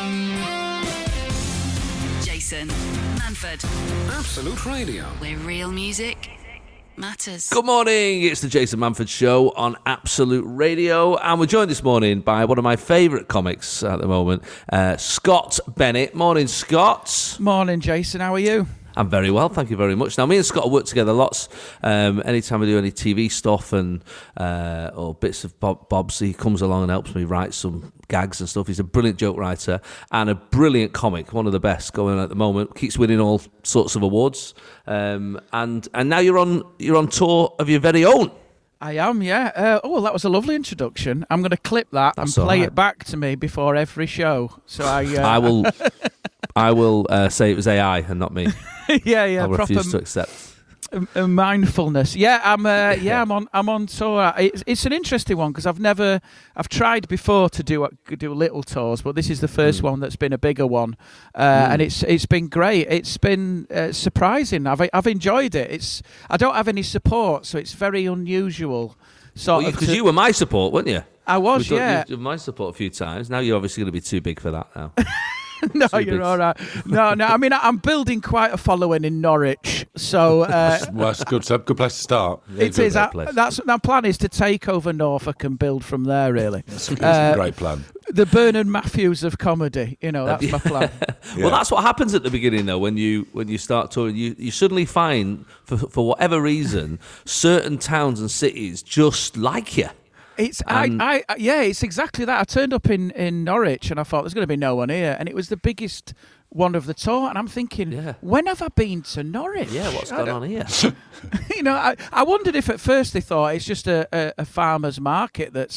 Jason Manford, Absolute Radio. where real music matters. Good morning, it's the Jason Manford Show on Absolute Radio, and we're joined this morning by one of my favourite comics at the moment, uh, Scott Bennett. Morning, Scott. Morning, Jason. How are you? I'm very well, thank you very much. Now, me and Scott have worked together lots. Um, anytime I do any T V stuff and uh, or bits of Bob, Bob's, he comes along and helps me write some gags and stuff. He's a brilliant joke writer and a brilliant comic, one of the best going on at the moment. Keeps winning all sorts of awards. Um, and and now you're on you're on tour of your very own. I am, yeah. Uh, oh, that was a lovely introduction. I'm going to clip that That's and play all right. it back to me before every show. So I, uh, I will I will uh, say it was A I and not me. yeah, yeah, I'll proper refuse to accept. m- uh, mindfulness. Yeah, I'm. Uh, yeah, I'm on. I'm on tour. It's, it's an interesting one because I've never. I've tried before to do do little tours, but this is the first one that's been a bigger one, uh, and it's it's been great. It's been uh, surprising. I've I've enjoyed it. It's. I don't have any support, so it's very unusual. Sort of Because to- you were my support, weren't you? I was, We've done- yeah. You've done my support a few times. Now you're obviously going to be too big for that now. No, Too you're big. all right. No, no. I mean, I'm building quite a following in Norwich, so uh, Well, it's a good, good place to start. Yeah, it good. is. I, place. that's my plan is to take over Norfolk and build from there. Really, It's a Uh, great plan. the Bernard Matthews of comedy. You know, that's my plan. Well, that's what happens at the beginning, though. When you when you start touring, you, you suddenly find, for for whatever reason, certain towns and cities just like you. It's And- I, I yeah, it's exactly that. I turned up in, in Norwich and I thought there's going to be no one here, and it was the biggest one of the tour. And I'm thinking, Yeah. when have I been to Norwich? Yeah, what's I going don't- on here? You know, I, I wondered if at first they thought it's just a, a, a farmer's market that's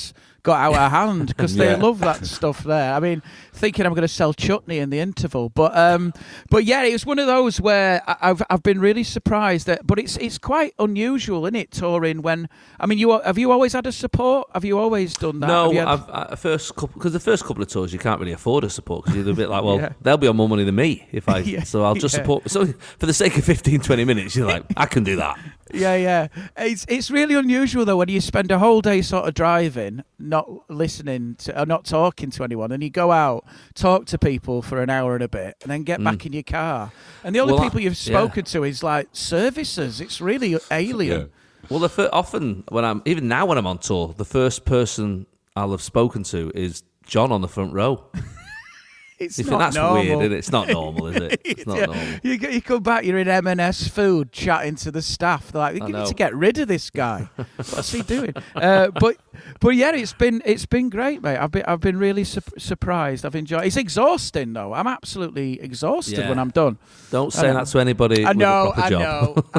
got out of hand because Yeah. they love that stuff there. I mean, thinking I'm going to sell chutney in the interval, but um, but yeah, it was one of those where I- I've I've been really surprised that. But it's it's quite unusual, isn't it, touring? When I mean, you have you always had a support? Have you always done that? Have No, you had- I've, I, first couple because the first couple of tours you can't really afford a support because you're a bit like, well, Yeah. they'll be on more money than me if I. Yeah, So I'll just yeah. support. So for the sake of fifteen, twenty minutes, you're like, I can do that. Yeah, yeah. It's it's really unusual though when you spend a whole day sort of driving, not listening to, or not talking to anyone, and you go out, talk to people for an hour and a bit, and then get back in your car, and the only Mm. Well, I- people you've yeah. spoken to is like services. It's really alien. Yeah. Well, the fir- often when I'm even now when I'm on tour, the first person I'll have spoken to is John on the front row. It's You not think that's normal. weird, isn't it? It's not normal, is it? It's not Yeah. normal. You, get- you come back, you're in M and S Food chatting to the staff. They're like, I "You need know. to get rid of this guy. What's he doing?" Uh, but, but yeah, it's been it's been great, mate. I've been I've been really su- surprised. I've enjoyed. It's exhausting though. I'm absolutely exhausted Yeah. when I'm done. Don't say know. that to anybody I know, with a proper I job. know.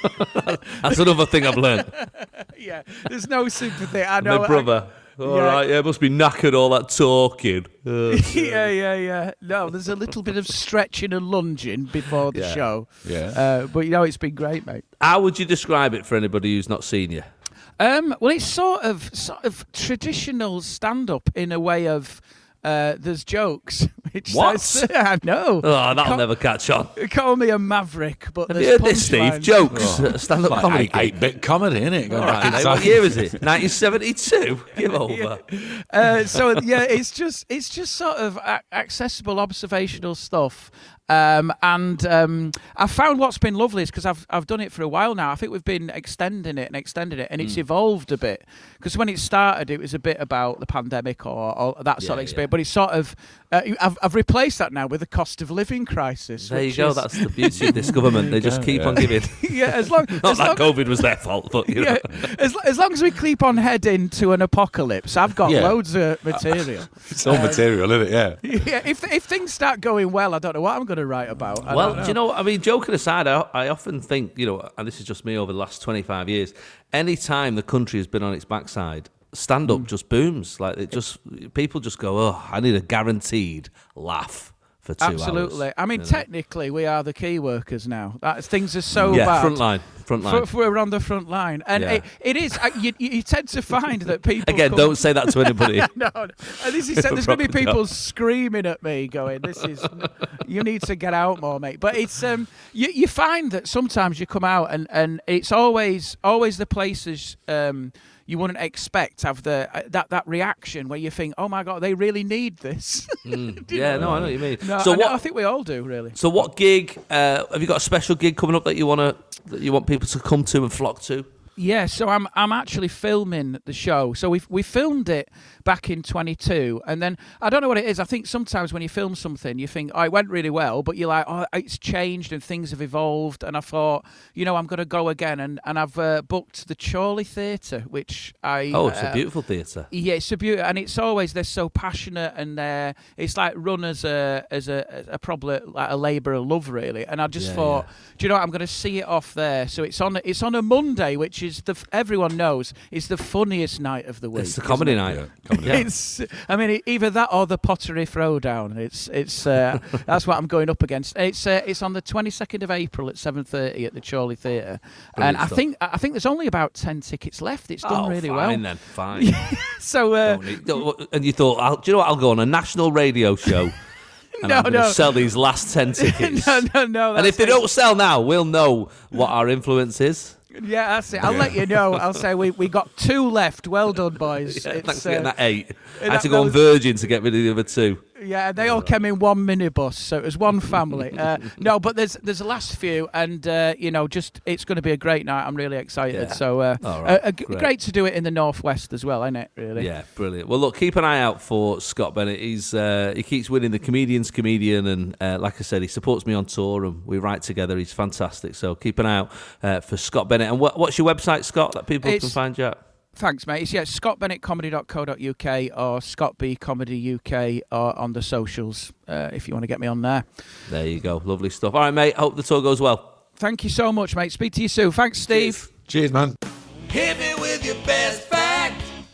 I, That's another thing I've learned. yeah, there's no sympathy. I know. My brother. All right, Yeah. yeah, must be knackered all that talking. Ugh. yeah, yeah, yeah. No, there's a little bit of stretching and lunging before the Yeah. show. Yeah. Uh, but you know, it's been great, mate. How would you describe it for anybody who's not seen you? Um, well, it's sort of sort of traditional stand-up in a way of uh, there's jokes. Which What? says- I know. Oh, that'll Call- never catch on. Call me a maverick, but Have you there's heard this, Steve? punchlines. Jokes, uh, stand-up Like comedy. eight, gig. eight-bit comedy, innit? Going back Right, in mate, time. what year is it? nineteen seventy-two. Give over. Uh, so yeah, it's just it's just sort of a- accessible, observational stuff. Um, and um, I found what's been lovely is because I've I've done it for a while now. I think we've been extending it and extending it, and Hmm. it's evolved a bit. Because when it started, it was a bit about the pandemic or, or that sort Yeah, of experience. yeah. But it's sort of uh, I've I've replaced that now with the cost of living crisis. There you which go. is- That's the beauty of this government. They just keep yeah. on giving. yeah, as long Not as that long, COVID was their fault, but you know. yeah, as, as long as we keep on heading to an apocalypse, I've got Yeah. loads of material. It's all material, isn't it? Yeah. Yeah, if if things start going well, I don't know what I'm going to write about. I Well, don't know. do you know? I mean, joking aside, I, I often think, you know, and this is just me over the last twenty-five years. Any time the country has been on its backside, stand-up Mm. just booms. Like it just, people just go, oh, I need a guaranteed laugh for two Absolutely. hours. I mean, You know? technically, we are the key workers now. That, things are so yeah, bad. front line, front line. F- we're on the front line, and Yeah. it, it is. Uh, you, you tend to find that people Again, come- don't say that to anybody. No, no. And this is, there's going to be Proper people job. screaming at me, going, "This is, you need to get out more, mate." But it's um, you, you find that sometimes you come out and, and it's always always the places um you wouldn't expect have the uh, that that reaction where you think, "Oh my god, they really need this." Mm, Do you yeah, know? no, I know what you mean. No, so I, know- what? I think we all do, really. So what gig? Uh, have you got a special gig coming up that you want to that you want people to come to and flock to? Yeah, so I'm I'm actually filming the show. So we we filmed it back in twenty-two, and then I don't know what it is. I think sometimes when you film something, you think, oh, it went really well, but you're like, oh, it's changed and things have evolved. And I thought, you know, I'm going to go again, and and I've uh, booked the Chorley Theatre, which I Oh, it's uh, a beautiful theatre. Yeah, it's a beauty, and it's always they're so passionate, and they're it's like run as a as a a probably like a labour of love, really. And I just Yeah, thought, yeah. do you know what? I'm going to see it off there. So it's on it's on a Monday, which is the everyone knows is the funniest night of the week. It's the isn't comedy it? night. Yeah, comedy. Yeah. It's, I mean, either that or the Pottery Throwdown. It's, it's, uh, that's what I'm going up against. It's, uh, it's on the twenty-second of April at seven thirty at the Chorley Theatre, and Brilliant I stuff. think, I think there's only about ten tickets left. It's done Oh, really fine well. then, fine. So, uh, Don't need- don't- and you thought, I'll, do you know what? I'll go on a national radio show. And No, I'm going to no. sell these last ten tickets. no, no, no. And if that's they it. don't sell now, we'll know what our influence is. Yeah, that's it. I'll let you know. I'll say we, we got two left. Well done, boys. Yeah, It's, thanks for getting uh, that eight. I that- had to go on those- Virgin to get rid of the other two. Yeah, they all came in one minibus, so it was one family. Uh, no, but there's there's the last few, and uh, you know, just it's going to be a great night. I'm really excited. Yeah. So, uh, All right, uh, uh, g- great. great to do it in the northwest as well, isn't it? Really. Yeah, brilliant. Well, look, keep an eye out for Scott Bennett. He's uh, he keeps winning the comedian's comedian, and uh, like I said, he supports me on tour, and we write together. He's fantastic. So keep an eye out uh, for Scott Bennett. And what, what's your website, Scott, that people It's- can find you at? Thanks, mate. It's yeah, scott bennett comedy dot co dot uk or Scott B Comedy U K or on the socials uh, if you want to get me on there. There you go. Lovely stuff. All right, mate. Hope the tour goes well. Thank you so much, mate. Speak to you soon. Thanks, Steve. Cheers, man. Hit me with your best fact.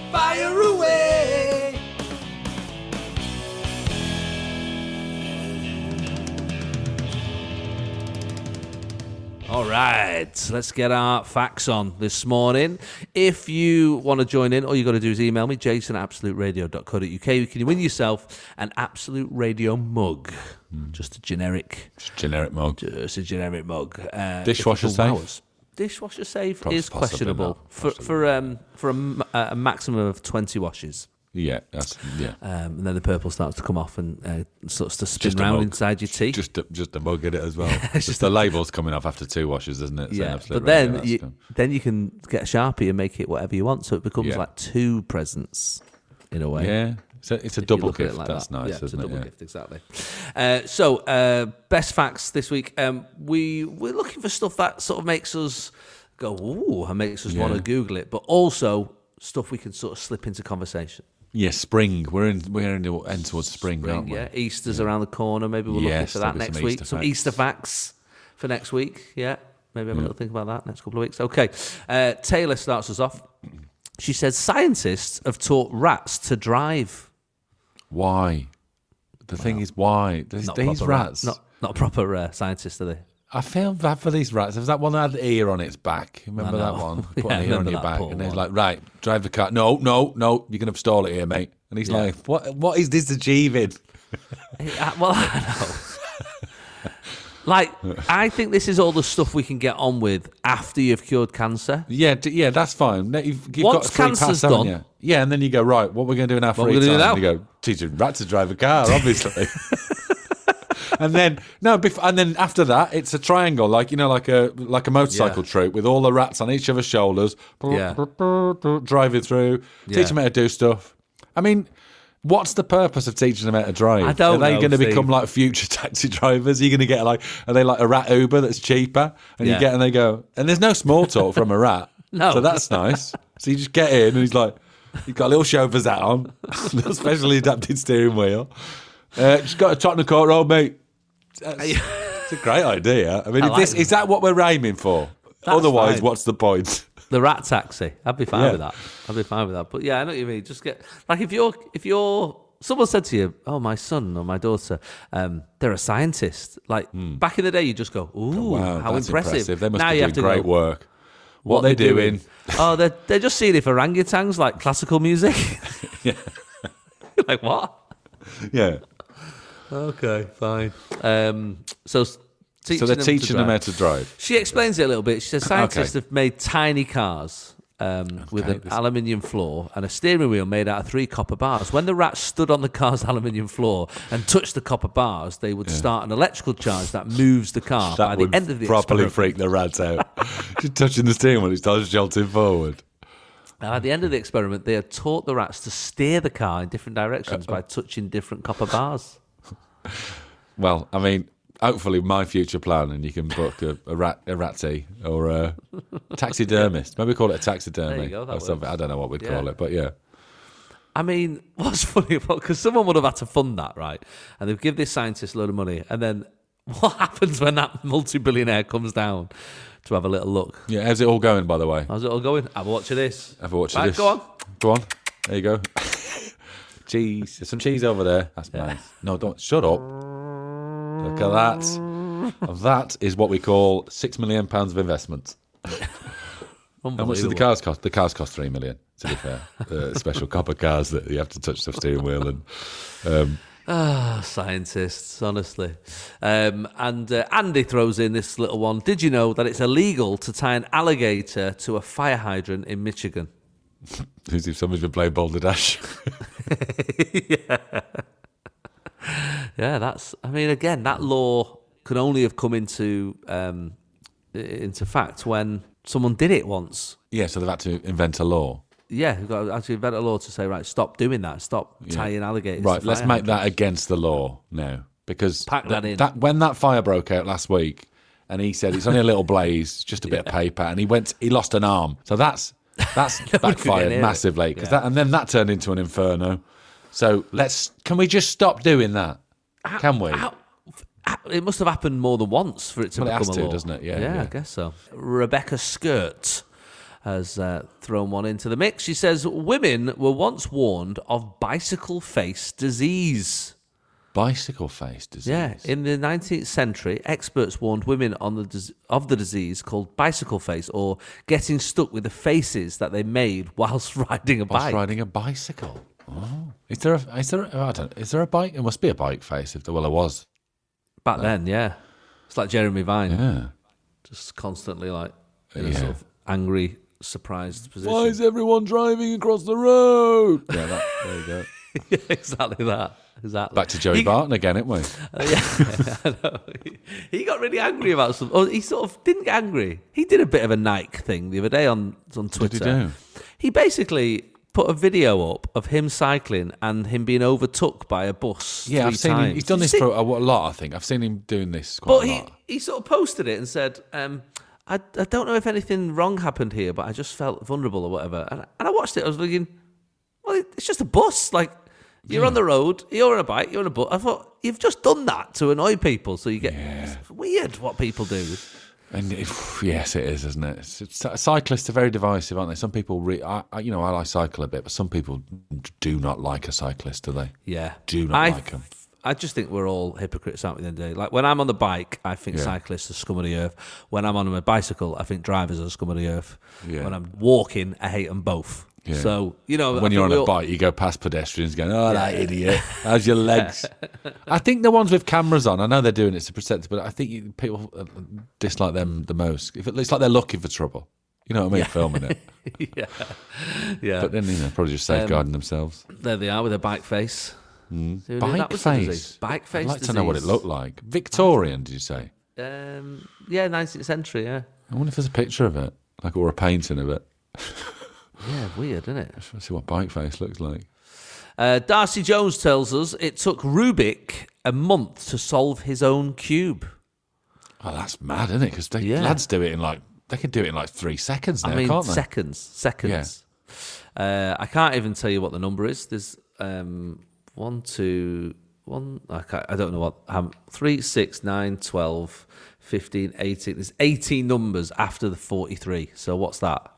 Fire away. All right, let's get our facts on this morning. If you want to join in, all you got to do is email me, jason at absolute radio dot co dot uk. You can win yourself an Absolute Radio mug. Mm. Just a generic... Just a generic mug. Just a generic mug. Uh, Dishwasher safe? Hours. Dishwasher safe Probably is questionable. not, for for um for a, a maximum of twenty washes. Yeah, that's yeah. Um, and then the purple starts to come off and uh, starts to spin Just a round mug. inside your teeth. Just a, just a mug in it as well. It's just, just the a- label's coming off after two washes, isn't it? yeah, Absolute but then Radio, you, that's good. then you can get a Sharpie and make it whatever you want, so it becomes Yeah. like two presents in a way. Yeah, it's a, it's a If you double look at it gift. like That's that. nice, yeah, it's isn't a it? double Yeah. gift, exactly. Uh, so, uh, best facts this week. Um, we we're looking for stuff that sort of makes us go ooh, and makes us Yeah. want to Google it, but also stuff we can sort of slip into conversation. Yeah, spring. We're in. We're in the end towards spring, aren't we? Yeah, Easter's around the corner. Maybe we'll Yes, look for that there'll be next some week. Easter Some facts. Easter facts for next week. Yeah, maybe have a little think about that next couple of weeks. Okay, uh, Taylor starts us off. She says scientists have taught rats to drive. Why? The thing is, why? There's Not these proper rat- rats. not not proper uh, scientists, are they? I feel bad for these rats. There's that one that had the ear on its back. Remember I that know. one? Yeah, Put I an ear on remember your that back, poor and he's one. like, "Right, drive the car." No, no, no. You're gonna stall it here, mate. And he's Yeah. like, "What? What is this achieving?" Uh, well, I know. Like, I think this is all the stuff we can get on with after you've cured cancer. Yeah, d- yeah, that's fine. You've, you've Once got a free cancer's pass, haven't done- you? Yeah, and then you go, right, what we're going to do in our What free we gonna time? do now? And you go, teach a rat to drive a car, obviously. And then no, bef- and then after that, it's a triangle, like you know, like a like a motorcycle Yeah. troupe with all the rats on each other's shoulders, Yeah. driving through, Yeah. teach them how to do stuff. I mean, what's the purpose of teaching them how to drive? I don't Are they know, going to Steve. become like future taxi drivers? Are you going to get like, are they like a rat Uber that's cheaper? And Yeah. you get and they go, and there's no small talk from a rat. No. So that's nice. So you just get in and he's like, he's got a little chauffeur's hat on, a specially adapted steering wheel. Uh, just got a Tottenham Court Road, mate. That's, it's a great idea. I mean, I if like this, that. is that what we're aiming for? That's Otherwise, fine. what's the point? The rat taxi. I'd be fine Yeah. with that. I'd be fine with that. But yeah, I know what you mean. Just get like if you're if you're someone said to you, "Oh, my son or my daughter, um, they're a scientist." Like back in the day, you just go, "Ooh, Hmm. Wow, how that's impressive!" They must now be you doing have to great go, work. What, they doing? oh, they're they're just seeing if orangutans like classical music. Yeah. Like what? Yeah. Okay, fine. Um, so. So they're teaching them how to drive. She explains it a little bit. She says scientists Okay. have made tiny cars um, with Okay, an this- aluminium floor and a steering wheel made out of three copper bars. When the rats stood on the car's aluminium floor and touched the copper bars, they would start an electrical charge that moves the car. By That the would end of the properly experiment, freak the rats out. Just touching the steering wheel, it starts jolting forward. Now, at the end of the experiment, they had taught the rats to steer the car in different directions by touching different copper bars. Well, I mean, hopefully my future plan, and you can book a, a rat, a ratty or a taxidermist. Maybe call it a taxidermy There you go, that or something. works. I don't know what we'd Yeah. call it, but yeah. I mean, what's funny about because someone would have had to fund that, right? And they've give this scientist a load of money, and then what happens when that multi-billionaire comes down to have a little look? Yeah, how's it all going, by the way? How's it all going? Have a watch of this. Have a watch Right, of this. go on. Go on. There you go. Cheese. There's some cheese over there. That's nice. No, don't. Shut up. Look at that. That is what we call six million pounds of investment. How much did the cars cost? The cars cost three million. To be fair, uh, special copper cars that you have to touch the steering wheel and. Um, Ah, scientists, honestly. Um, and uh, Andy throws in this little one. Did you know that it's illegal to tie an alligator to a fire hydrant in Michigan? Who's if somebody's been playing Boulder Dash? Yeah, that's. I mean, again, that law could only have come into um, i- into fact when someone did it once. Yeah, so they've had to invent a law. Yeah, you've got to actually invent a law to say, right, stop doing that. Stop tying alligators. Right, to let's fire make that hydrants. against the law now, because Pack that in. when that fire broke out last week, and he said it's only a little blaze, just a bit of paper, and he went, he lost an arm. So that's that's could get backfired near it. massively, because Yeah. that and then that turned into an inferno. So let's can we just stop doing that? Can we? How- It must have happened more than once for it to Well, it become has a to, law. doesn't it? Yeah, yeah, yeah. I guess so. Rebecca Skirt has uh, thrown one into the mix. She says, women were once warned of bicycle face disease. Bicycle face disease. Yeah, in the nineteenth century, experts warned women on the dis- of the disease called bicycle face, or getting stuck with the faces that they made whilst riding a Whilst bike. riding a bicycle. Oh. Is there a, is there a, I don't, is there a bike? It must be a bike face. If there, well, there was. Back then, yeah. It's like Jeremy Vine. Yeah. Just constantly like in a Yeah. sort of angry, surprised position. Why is everyone driving across the road? Yeah, that, there you go. Yeah, exactly that. Exactly. Back to Joey He- Barton again, ain't we? Uh, yeah, I know. He, he got really angry about something. Oh, he sort of didn't get angry. He did a bit of a Nike thing the other day on on Twitter. What did he do? He basically put a video up of him cycling and him being overtook by a bus. Yeah, three I've seen times. him. He's done Did you this see- for a, a lot, I think. I've seen him doing this quite But a he, lot. he sort of posted it and said, um, I, I don't know if anything wrong happened here, but I just felt vulnerable or whatever. And, and I watched it. I was thinking, well, it's just a bus. Like, you're on the road, you're on a bike, you're on a bus. I thought, you've just done that to annoy people. So you get it's weird what people do. And it, yes, it is, isn't it? It's, it's, cyclists are very divisive, aren't they? Some people, re, I, I, you know, I like cycle a bit, but some people do not like a cyclist, do they? Yeah. Do not I, like them. I just think we're all hypocrites, aren't we, at the end of the day? Like, when I'm on the bike, I think Yeah. cyclists are scum of the earth. When I'm on my bicycle, I think drivers are scum of the earth. Yeah. When I'm walking, I hate them both. Yeah. So, you know... I When you're on think we a all- bike, you go past pedestrians going, oh, that idiot. How's your legs? I think the ones with cameras on, I know they're doing it to protect it, but I think you, people uh, dislike them the most. If it, it's like they're looking for trouble. You know what I mean? Filming it. yeah. Yeah. But then, you know, probably just safeguarding themselves. There they are with a bike face. Who knew that Bike was a face. disease? Bike face I'd like to know what it disease. looked like. Victorian, did you say? Um, yeah, nineteenth century, yeah. I wonder if there's a picture of it, like, or a painting of it. Yeah, weird, isn't it? Let's see what bike face looks like. Uh, Darcy Jones tells us it took Rubik a month to solve his own cube. Oh, that's mad, isn't it? Because Yeah. lads do it in like, they can do it in like three seconds now, I mean, can't they? seconds. Seconds. Uh, I can't even tell you what the number is. There's um, one, two, one. I, can't, I don't know what. Um, three, six, nine, twelve, fifteen, eighteen. There's eighteen numbers after the forty-three. So what's that?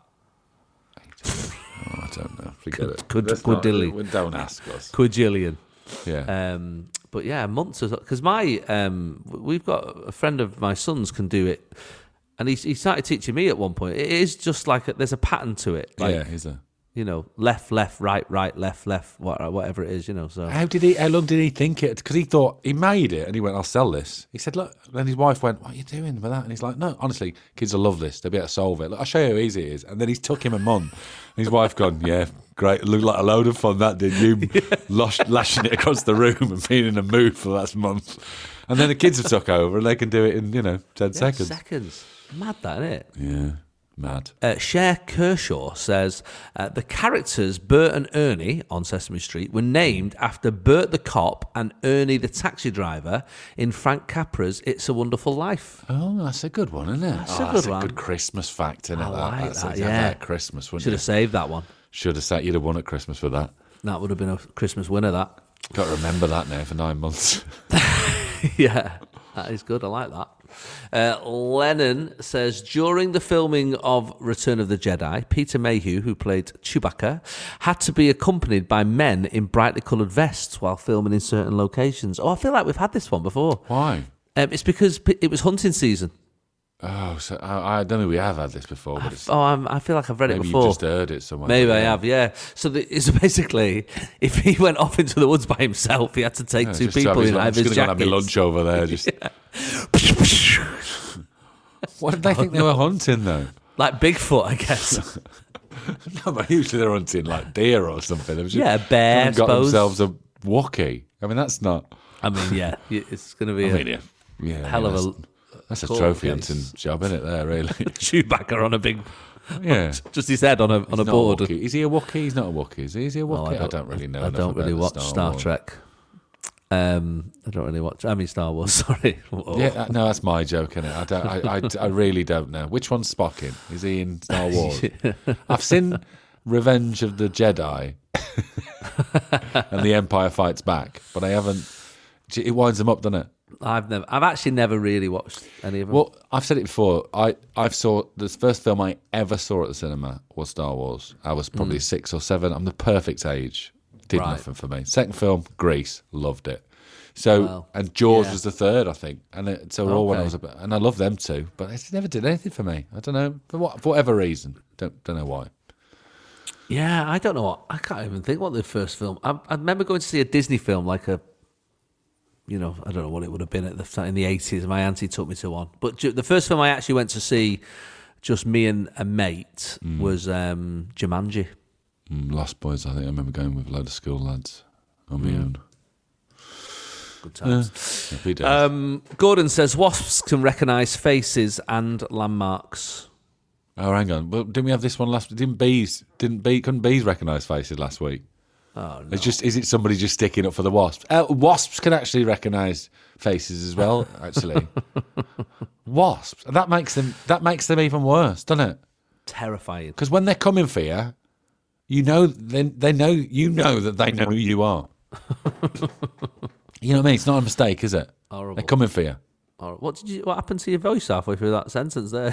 Oh, I don't know. Forget it. Quid- Let's not- quadillion. we Don't ask us. Quadrillion. Yeah. Um, but yeah, months because my um, we've got a friend of my son's can do it, and he he started teaching me at one point. It is just like a, there's a pattern to it. Like, yeah, he's a. you know, left, left, right, right, left, left, what- whatever it is, you know. So How did he? How long did he think it? Because he thought he made it, and he went, "I'll sell this." He said, "Look." Then his wife went, "What are you doing with that?" And he's like, "No, honestly, kids will love this. They'll be able to solve it. Look, I'll show you how easy it is." And then he's took him a month. And his wife gone, "Yeah, great. It looked like a load of fun. That did you lash, lashing it across the room and being in a mood for the last month." And then the kids have took over, and they can do it in you know ten yeah, seconds. seconds, mad that, isn't it? Yeah, mad. Uh, Cher Kershaw says uh, the characters Bert and Ernie on Sesame Street were named after Bert the cop and Ernie the taxi driver in Frank Capra's It's a Wonderful Life. Oh, that's a good one, isn't it? That's oh, a good that's one. a good Christmas fact, isn't it? I like that's that, exactly yeah. at Christmas, wouldn't Should you? have saved that one. Should have said you'd have won at Christmas for that. That would have been a Christmas winner, that. Got to remember that now for nine months. Yeah, that is good. I like that. Uh, Lennon says, during the filming of Return of the Jedi, Peter Mayhew, who played Chewbacca, had to be accompanied by men in brightly coloured vests while filming in certain locations. Oh, I feel like we've had this one before. Why? Um, it's because p- it was hunting season. Oh, so I, I don't know. We have had this before, but it's, Oh, I'm, I feel like I've read it maybe before. you've just heard it somewhere. Maybe I Yeah. have, yeah. So the, it's basically, if he went off into the woods by himself, he had to take Yeah, two just to have people his in lunch. either I'm just going to have my jackets. lunch over there. Just. What did they think they were hunting though? Like Bigfoot, I guess. No, but usually they're hunting like deer or something. They've just- Yeah, bear, they've got suppose. themselves a Wookiee. I mean, that's not. I mean, yeah, y- it's going to be I a mean, yeah, yeah. hell I mean, of a that's, that's a court trophy case. hunting job, isn't it? There, really. Chewbacca on a big, Yeah. just his head on a on He's a not board. Wookiee. Is he a Wookiee? He's not a Wookiee. Is he, is he a Oh, Wookiee? I, don't, really know. I enough don't really about watch the Star, Wars. Trek. Um, I don't really watch. I mean, Star Wars. Sorry. Oh. Yeah, uh, no, that's my joke, isn't it? I, don't, I, I, I really don't know. Which one's Spock in? Is he in Star Wars? I've seen Revenge of the Jedi and The Empire Fights Back, but I haven't. It winds them up, doesn't it? I've never, I've actually never really watched any of them. Well, I've said it before. I I've saw the first film I ever saw at the cinema was Star Wars. I was probably mm. six or seven. I'm the perfect age. Did right. nothing for me. Second film, Grease, loved it. So well, and Jaws yeah. was the third, I think. And it, so okay. all when I was a bit, and I love them too. But it never did anything for me. I don't know for what for whatever reason. Don't don't know why. Yeah, I don't know. What, I can't even think what the first film. I, I remember going to see a Disney film, like a, you know, I don't know what it would have been at the time in the eighties. My auntie took me to one, but the first film I actually went to see, just me and a mate, mm. was um, Jumanji. Mm, Lost Boys. I think I remember going with a load of school lads on my mm. own. Good times. Yeah, um, Gordon says wasps can recognise faces and landmarks. Oh, hang on. Well, didn't we have this one last? Didn't bees? Didn't bee? Couldn't bees recognise faces last week? Oh no! It's just is it somebody just sticking up for the wasps? Uh, wasps can actually recognise faces as well. Actually, wasps. That makes them. That makes them even worse, doesn't it? Terrifying. Because when they're coming for you, you know they they know you know that they know who you are. You know what I mean? It's not a mistake, is it? Horrible. They're coming for you. Horrible. What did you? What happened to your voice halfway through that sentence there?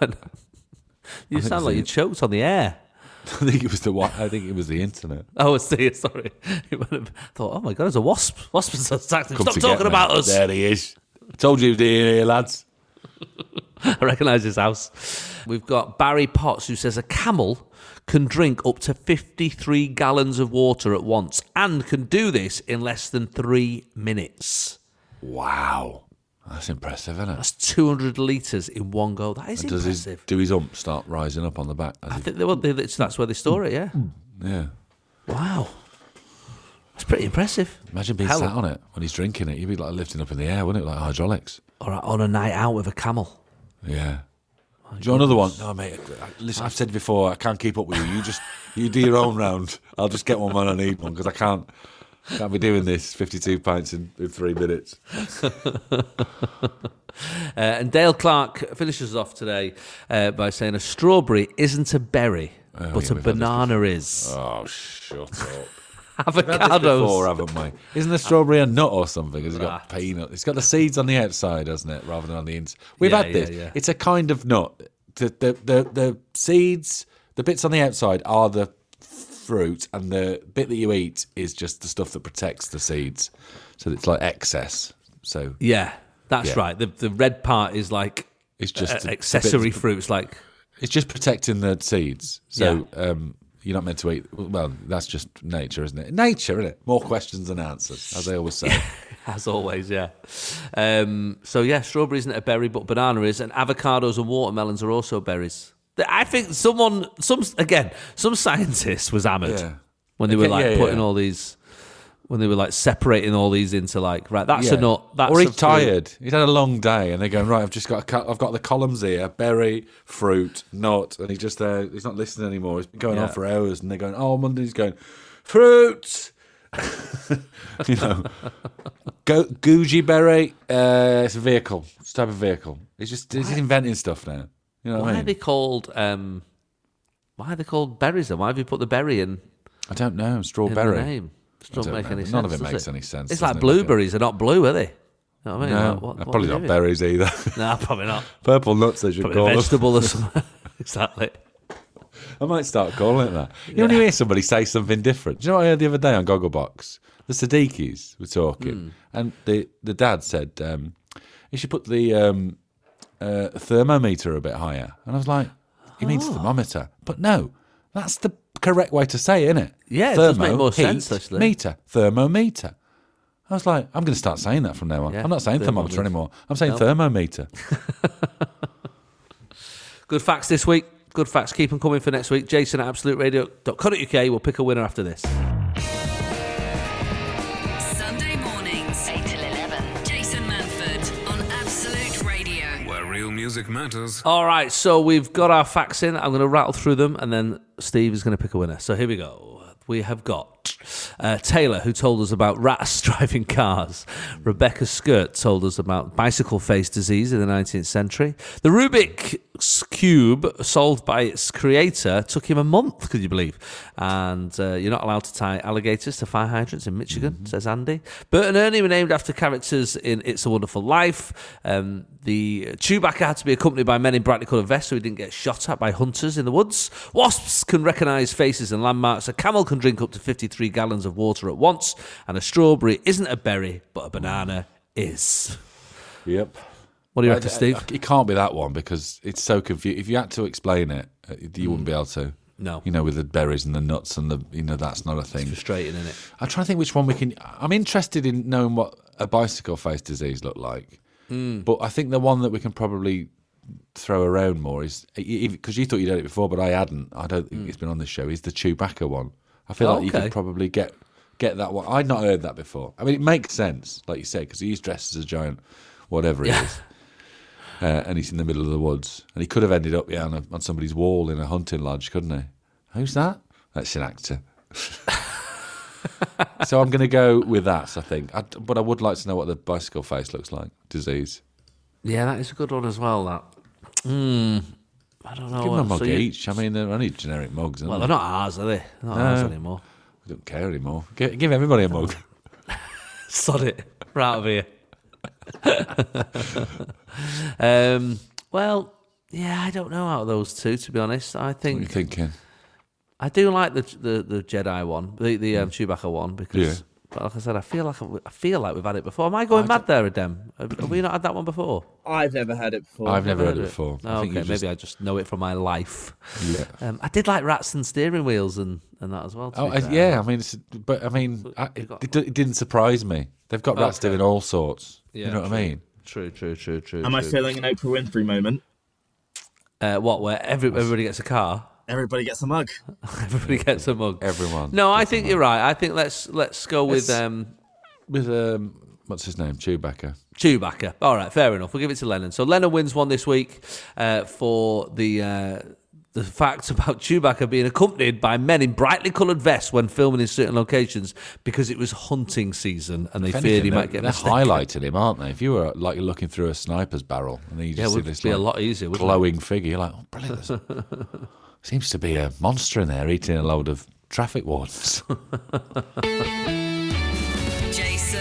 You sound like you choked on the air. I think it was the I think it was the internet. Oh, it's the sorry. I thought, oh my god, there's a wasp. Wasp has attacked him. Come Stop talking about us. There he is. I told you he was here, lads. I recognise his house. We've got Barry Potts who says a camel can drink up to fifty-three gallons of water at once and can do this in less than three minutes. Wow. That's impressive, isn't it? That's two hundred litres in one go. That is and does impressive. His, do his ump start rising up on the back? I think they, well, they, that's where they store it, yeah. Yeah. Wow. That's pretty impressive. Imagine being Hell. sat on it when he's drinking it. You'd be like lifting up in the air, wouldn't it? Like hydraulics. Or on a night out with a camel. Yeah. My do you want another one? No, mate. Listen, I've said before, I can't keep up with you. You just you do your own round. I'll just get one when I need one because I can't. Can't be doing this fifty-two pints in, in three minutes. uh, and Dale Clark finishes off today uh, by saying a strawberry isn't a berry, oh, but yeah, a banana is. Oh, shut up. Avocados. We've had this before, haven't we? Isn't a strawberry a nut or something? It's got peanut. It's got the seeds on the outside, hasn't it, rather than on the inside. We've yeah, had this. Yeah, yeah. It's a kind of nut. The, the, the, the seeds, the bits on the outside are the fruit, and the bit that you eat is just the stuff that protects the seeds, so it's like excess. So yeah, that's yeah. right. The the red part is like it's just uh, accessory fruits, like it's just protecting the seeds. So yeah. um, you're not meant to eat. Well, that's just nature, isn't it? Nature, isn't it? More questions than answers, as I always say. As always, yeah. Um, so yeah, strawberry isn't a berry, but banana is, and avocados and watermelons are also berries. I think someone, some again, some scientist was hammered yeah. when they okay, were like yeah, putting yeah. all these, when they were like separating all these into like, right, that's yeah. a nut. That's or a he's tired. He's had a long day, and they're going right. I've just got, a, I've got the columns here: berry, fruit, nut, and he's just there. Uh, he's not listening anymore. He's been going yeah. on for hours, and they're going, oh, Monday's going fruit. You know, Go, Gucci berry. Uh, it's a vehicle. It's a type of vehicle. He's just he's inventing stuff now. You know why what I mean? are they called? Um, why are they called berries? Then why have you put the berry in? I don't know. Strawberry. In the name. It doesn't make know. any sense. None of it does makes it? any sense. It's like blueberries. They're not blue, are they? You know what I mean? No, like, what, what probably not doing? berries either. No, probably not. Purple nuts, they should probably call a vegetable them. or something. Exactly. I might start calling it that. You Yeah. know when you hear somebody say something different? Do you know what I heard the other day on Gogglebox? The Siddiquis were talking, Mm. and the, the dad said, um, you should put the um, uh, thermometer a bit higher. And I was like, he means Oh. thermometer. But no, that's the correct way to say it, isn't it? Yeah, it Thermo, does make more heat, sense, actually. Meter, thermometer. I was like, I'm going to start saying that from now on. Yeah, I'm not saying thermometer thermometer. anymore. I'm saying No. thermometer. Good facts this week. Good facts. Keep them coming for next week. Jason at absolute radio dot co dot uk. We'll pick a winner after this. Sunday mornings, eight till eleven. Jason Manford on Absolute Radio. Where real music matters. All right, so we've got our facts in. I'm going to rattle through them, and then Steve is going to pick a winner. So here we go. We have got Uh, Taylor, who told us about rats driving cars. Rebecca Skirt told us about bicycle face disease in the nineteenth century. The Rubik's Cube, solved by its creator, took him a month, could you believe? And uh, you're not allowed to tie alligators to fire hydrants in Michigan, mm-hmm. says Andy. Bert and Ernie were named after characters in It's a Wonderful Life. Um, the Chewbacca had to be accompanied by men in brightly coloured vests so he didn't get shot at by hunters in the woods. Wasps can recognise faces and landmarks. A camel can drink up to fifty-three gallons of water at once. And a strawberry isn't a berry, but a banana is. Yep. What do you reckon, Steve? It can't be that one because it's so confusing. If you had to explain it, you wouldn't be able to. No. You know, with the berries and the nuts and the, you know, that's not a thing. It's frustrating, isn't it? I'm trying to think which one we can. I'm interested in knowing what a bicycle face disease looked like. Mm. But I think the one that we can probably throw around more is, because you thought you'd done it before, but I hadn't. I don't think mm. it's been on this show, is the Chewbacca one. I feel oh, like you okay. could probably get get that one. I'd not heard that before. I mean, it makes sense, like you said, because he's dressed as a giant, whatever he yeah. is. Uh, and he's in the middle of the woods. And he could have ended up yeah, on, a, on somebody's wall in a hunting lodge, couldn't he? Who's that? That's an actor. So I'm going to go with that, I think. I, but I would like to know what the bicycle face looks like, disease. Yeah, that is a good one as well, that. Mm, I don't know. Give them a mug so you, each. I mean, they're only generic mugs, aren't Well, they? they're not ours, are they? They're not No. ours anymore. I don't care anymore. Give, give everybody a mug. Sod it. We're out of here. um, well, yeah, I don't know out of those two, to be honest. I think... What are you thinking? I do like the the, the Jedi one, the the um, Chewbacca one, because, Yeah. but like I said, I feel like I feel like we've had it before. Am I going I mad there, Adem? Have, have we not had that one before? I've never had it before. I've never heard it before. Oh, I think okay, you maybe just- I just know it from my life. Yeah. Um, I did like rats and steering wheels and, and that as well. to Oh, be I, fair. yeah. I mean, it's, but I mean, I, it, got- it, it didn't surprise me. They've got rats Okay. doing all sorts. Yeah, you know what true. I mean? True, true, true, true. Am I true. feeling an Oprah Winfrey moment? Uh, what? Where every, everybody gets a car, Everybody gets a mug. everybody gets a mug. Everyone. No, I gets a think mug. you're right. I think let's let's go with Let's- um, With um, what's his name? Chewbacca. Chewbacca. All right, fair enough. We'll give it to Lennon. So Lennon wins one this week uh, for the uh, the fact about Chewbacca being accompanied by men in brightly coloured vests when filming in certain locations because it was hunting season and they If feared anything, he they're, might get they're mistaken. highlighting him, aren't they? If you were like looking through a sniper's barrel and then you Yeah, just it see would this be a like, lot easier, wouldn't glowing figure, you're like, oh, brilliant. There's- Seems to be a monster in there eating a load of traffic wardens. Jason.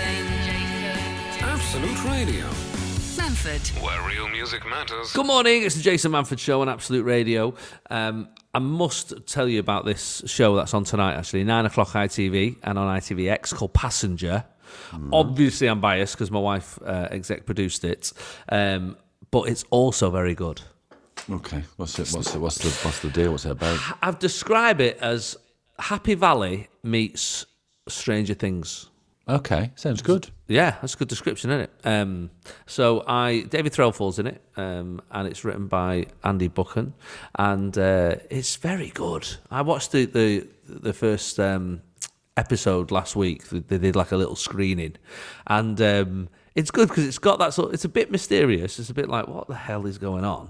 Absolute Radio, Manford. where real music matters. Good morning, it's the Jason Manford Show on Absolute Radio. Um, I must tell you about this show that's on tonight, actually, nine o'clock I T V and on I T V X, called Passenger. Mm. Obviously, I'm biased because my wife uh, exec produced it, um, but it's also very good. Okay, what's it? What's the what's the what's the deal? What's it about? I've described it as Happy Valley meets Stranger Things. Okay, sounds good. Yeah, that's a good description, isn't it? Um, so I David Threlfall's in it, um, and it's written by Andy Buchan, and uh, it's very good. I watched the the, the first um, episode last week. They did like a little screening, and um, it's good because it's got that sort. It's a bit mysterious. It's a bit like, what the hell is going on?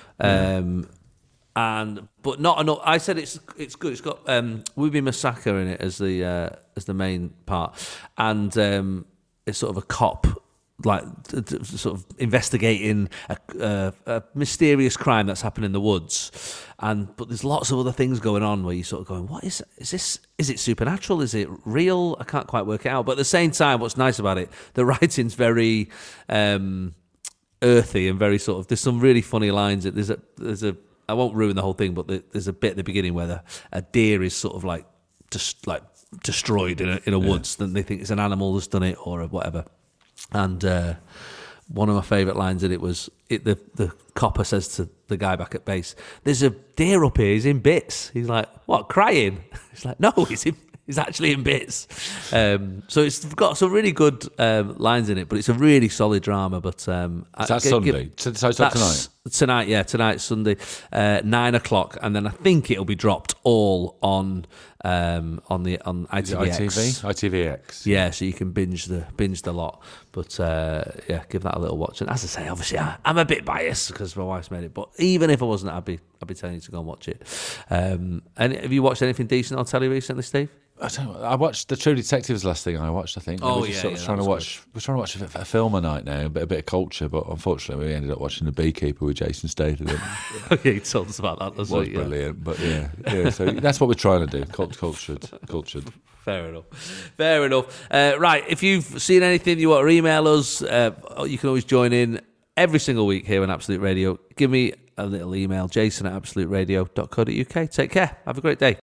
Um, and but not enough. I said it's it's good. It's got um, Whoopi Masaka in it as the uh, as the main part, and um, it's sort of a cop, like t- t- sort of investigating a, uh, a mysterious crime that's happened in the woods, and but there's lots of other things going on where you're sort of going, what is is this? Is it supernatural? Is it real? I can't quite work it out. But at the same time, what's nice about it, the writing's very Um, earthy and very sort of. There's some really funny lines. There's a there's a. I won't ruin the whole thing, but there's a bit at the beginning where the, a deer is sort of like just like destroyed in a in a yeah. woods. Then they think it's an animal that's done it or whatever. And uh, one of my favourite lines in it was it, the the copper says to the guy back at base, "There's a deer up here. He's in bits." He's like, "What? Crying?" He's like, "No, he's in." He's actually in bits. Um, so it's got some really good um, lines in it, but it's a really solid drama. But um, Is that I, Sunday? give, So, so it's not that's tonight? Tonight, yeah, tonight's Sunday, uh, nine o'clock, and then I think it'll be dropped all on um, on the on I T V X. I T V? I T V X. Yeah, so you can binge the binge the lot. But uh, yeah, give that a little watch. And as I say, obviously, I, I'm a bit biased because my wife's made it. But even if I wasn't, I'd be I'd be telling you to go and watch it. Um, and have you watched anything decent on telly recently, Steve? I don't know, I watched The True Detectives last thing I watched, I think. Oh, we were just yeah, sort of yeah, trying that to was watch. We're trying to watch a, a film a night now, a bit, a bit of culture, but unfortunately we ended up watching The Beekeeper with Jason Statham. Yeah, he told us about that. It That's was right, yeah. brilliant, but yeah, yeah. So that's what we're trying to do. Cult- cultured, cultured. Fair enough. Fair enough. Uh, right, if you've seen anything you want to email us, uh, you can always join in every single week here on Absolute Radio. Give me a little email, jason at absolute radio dot co dot uk. Take care. Have a great day.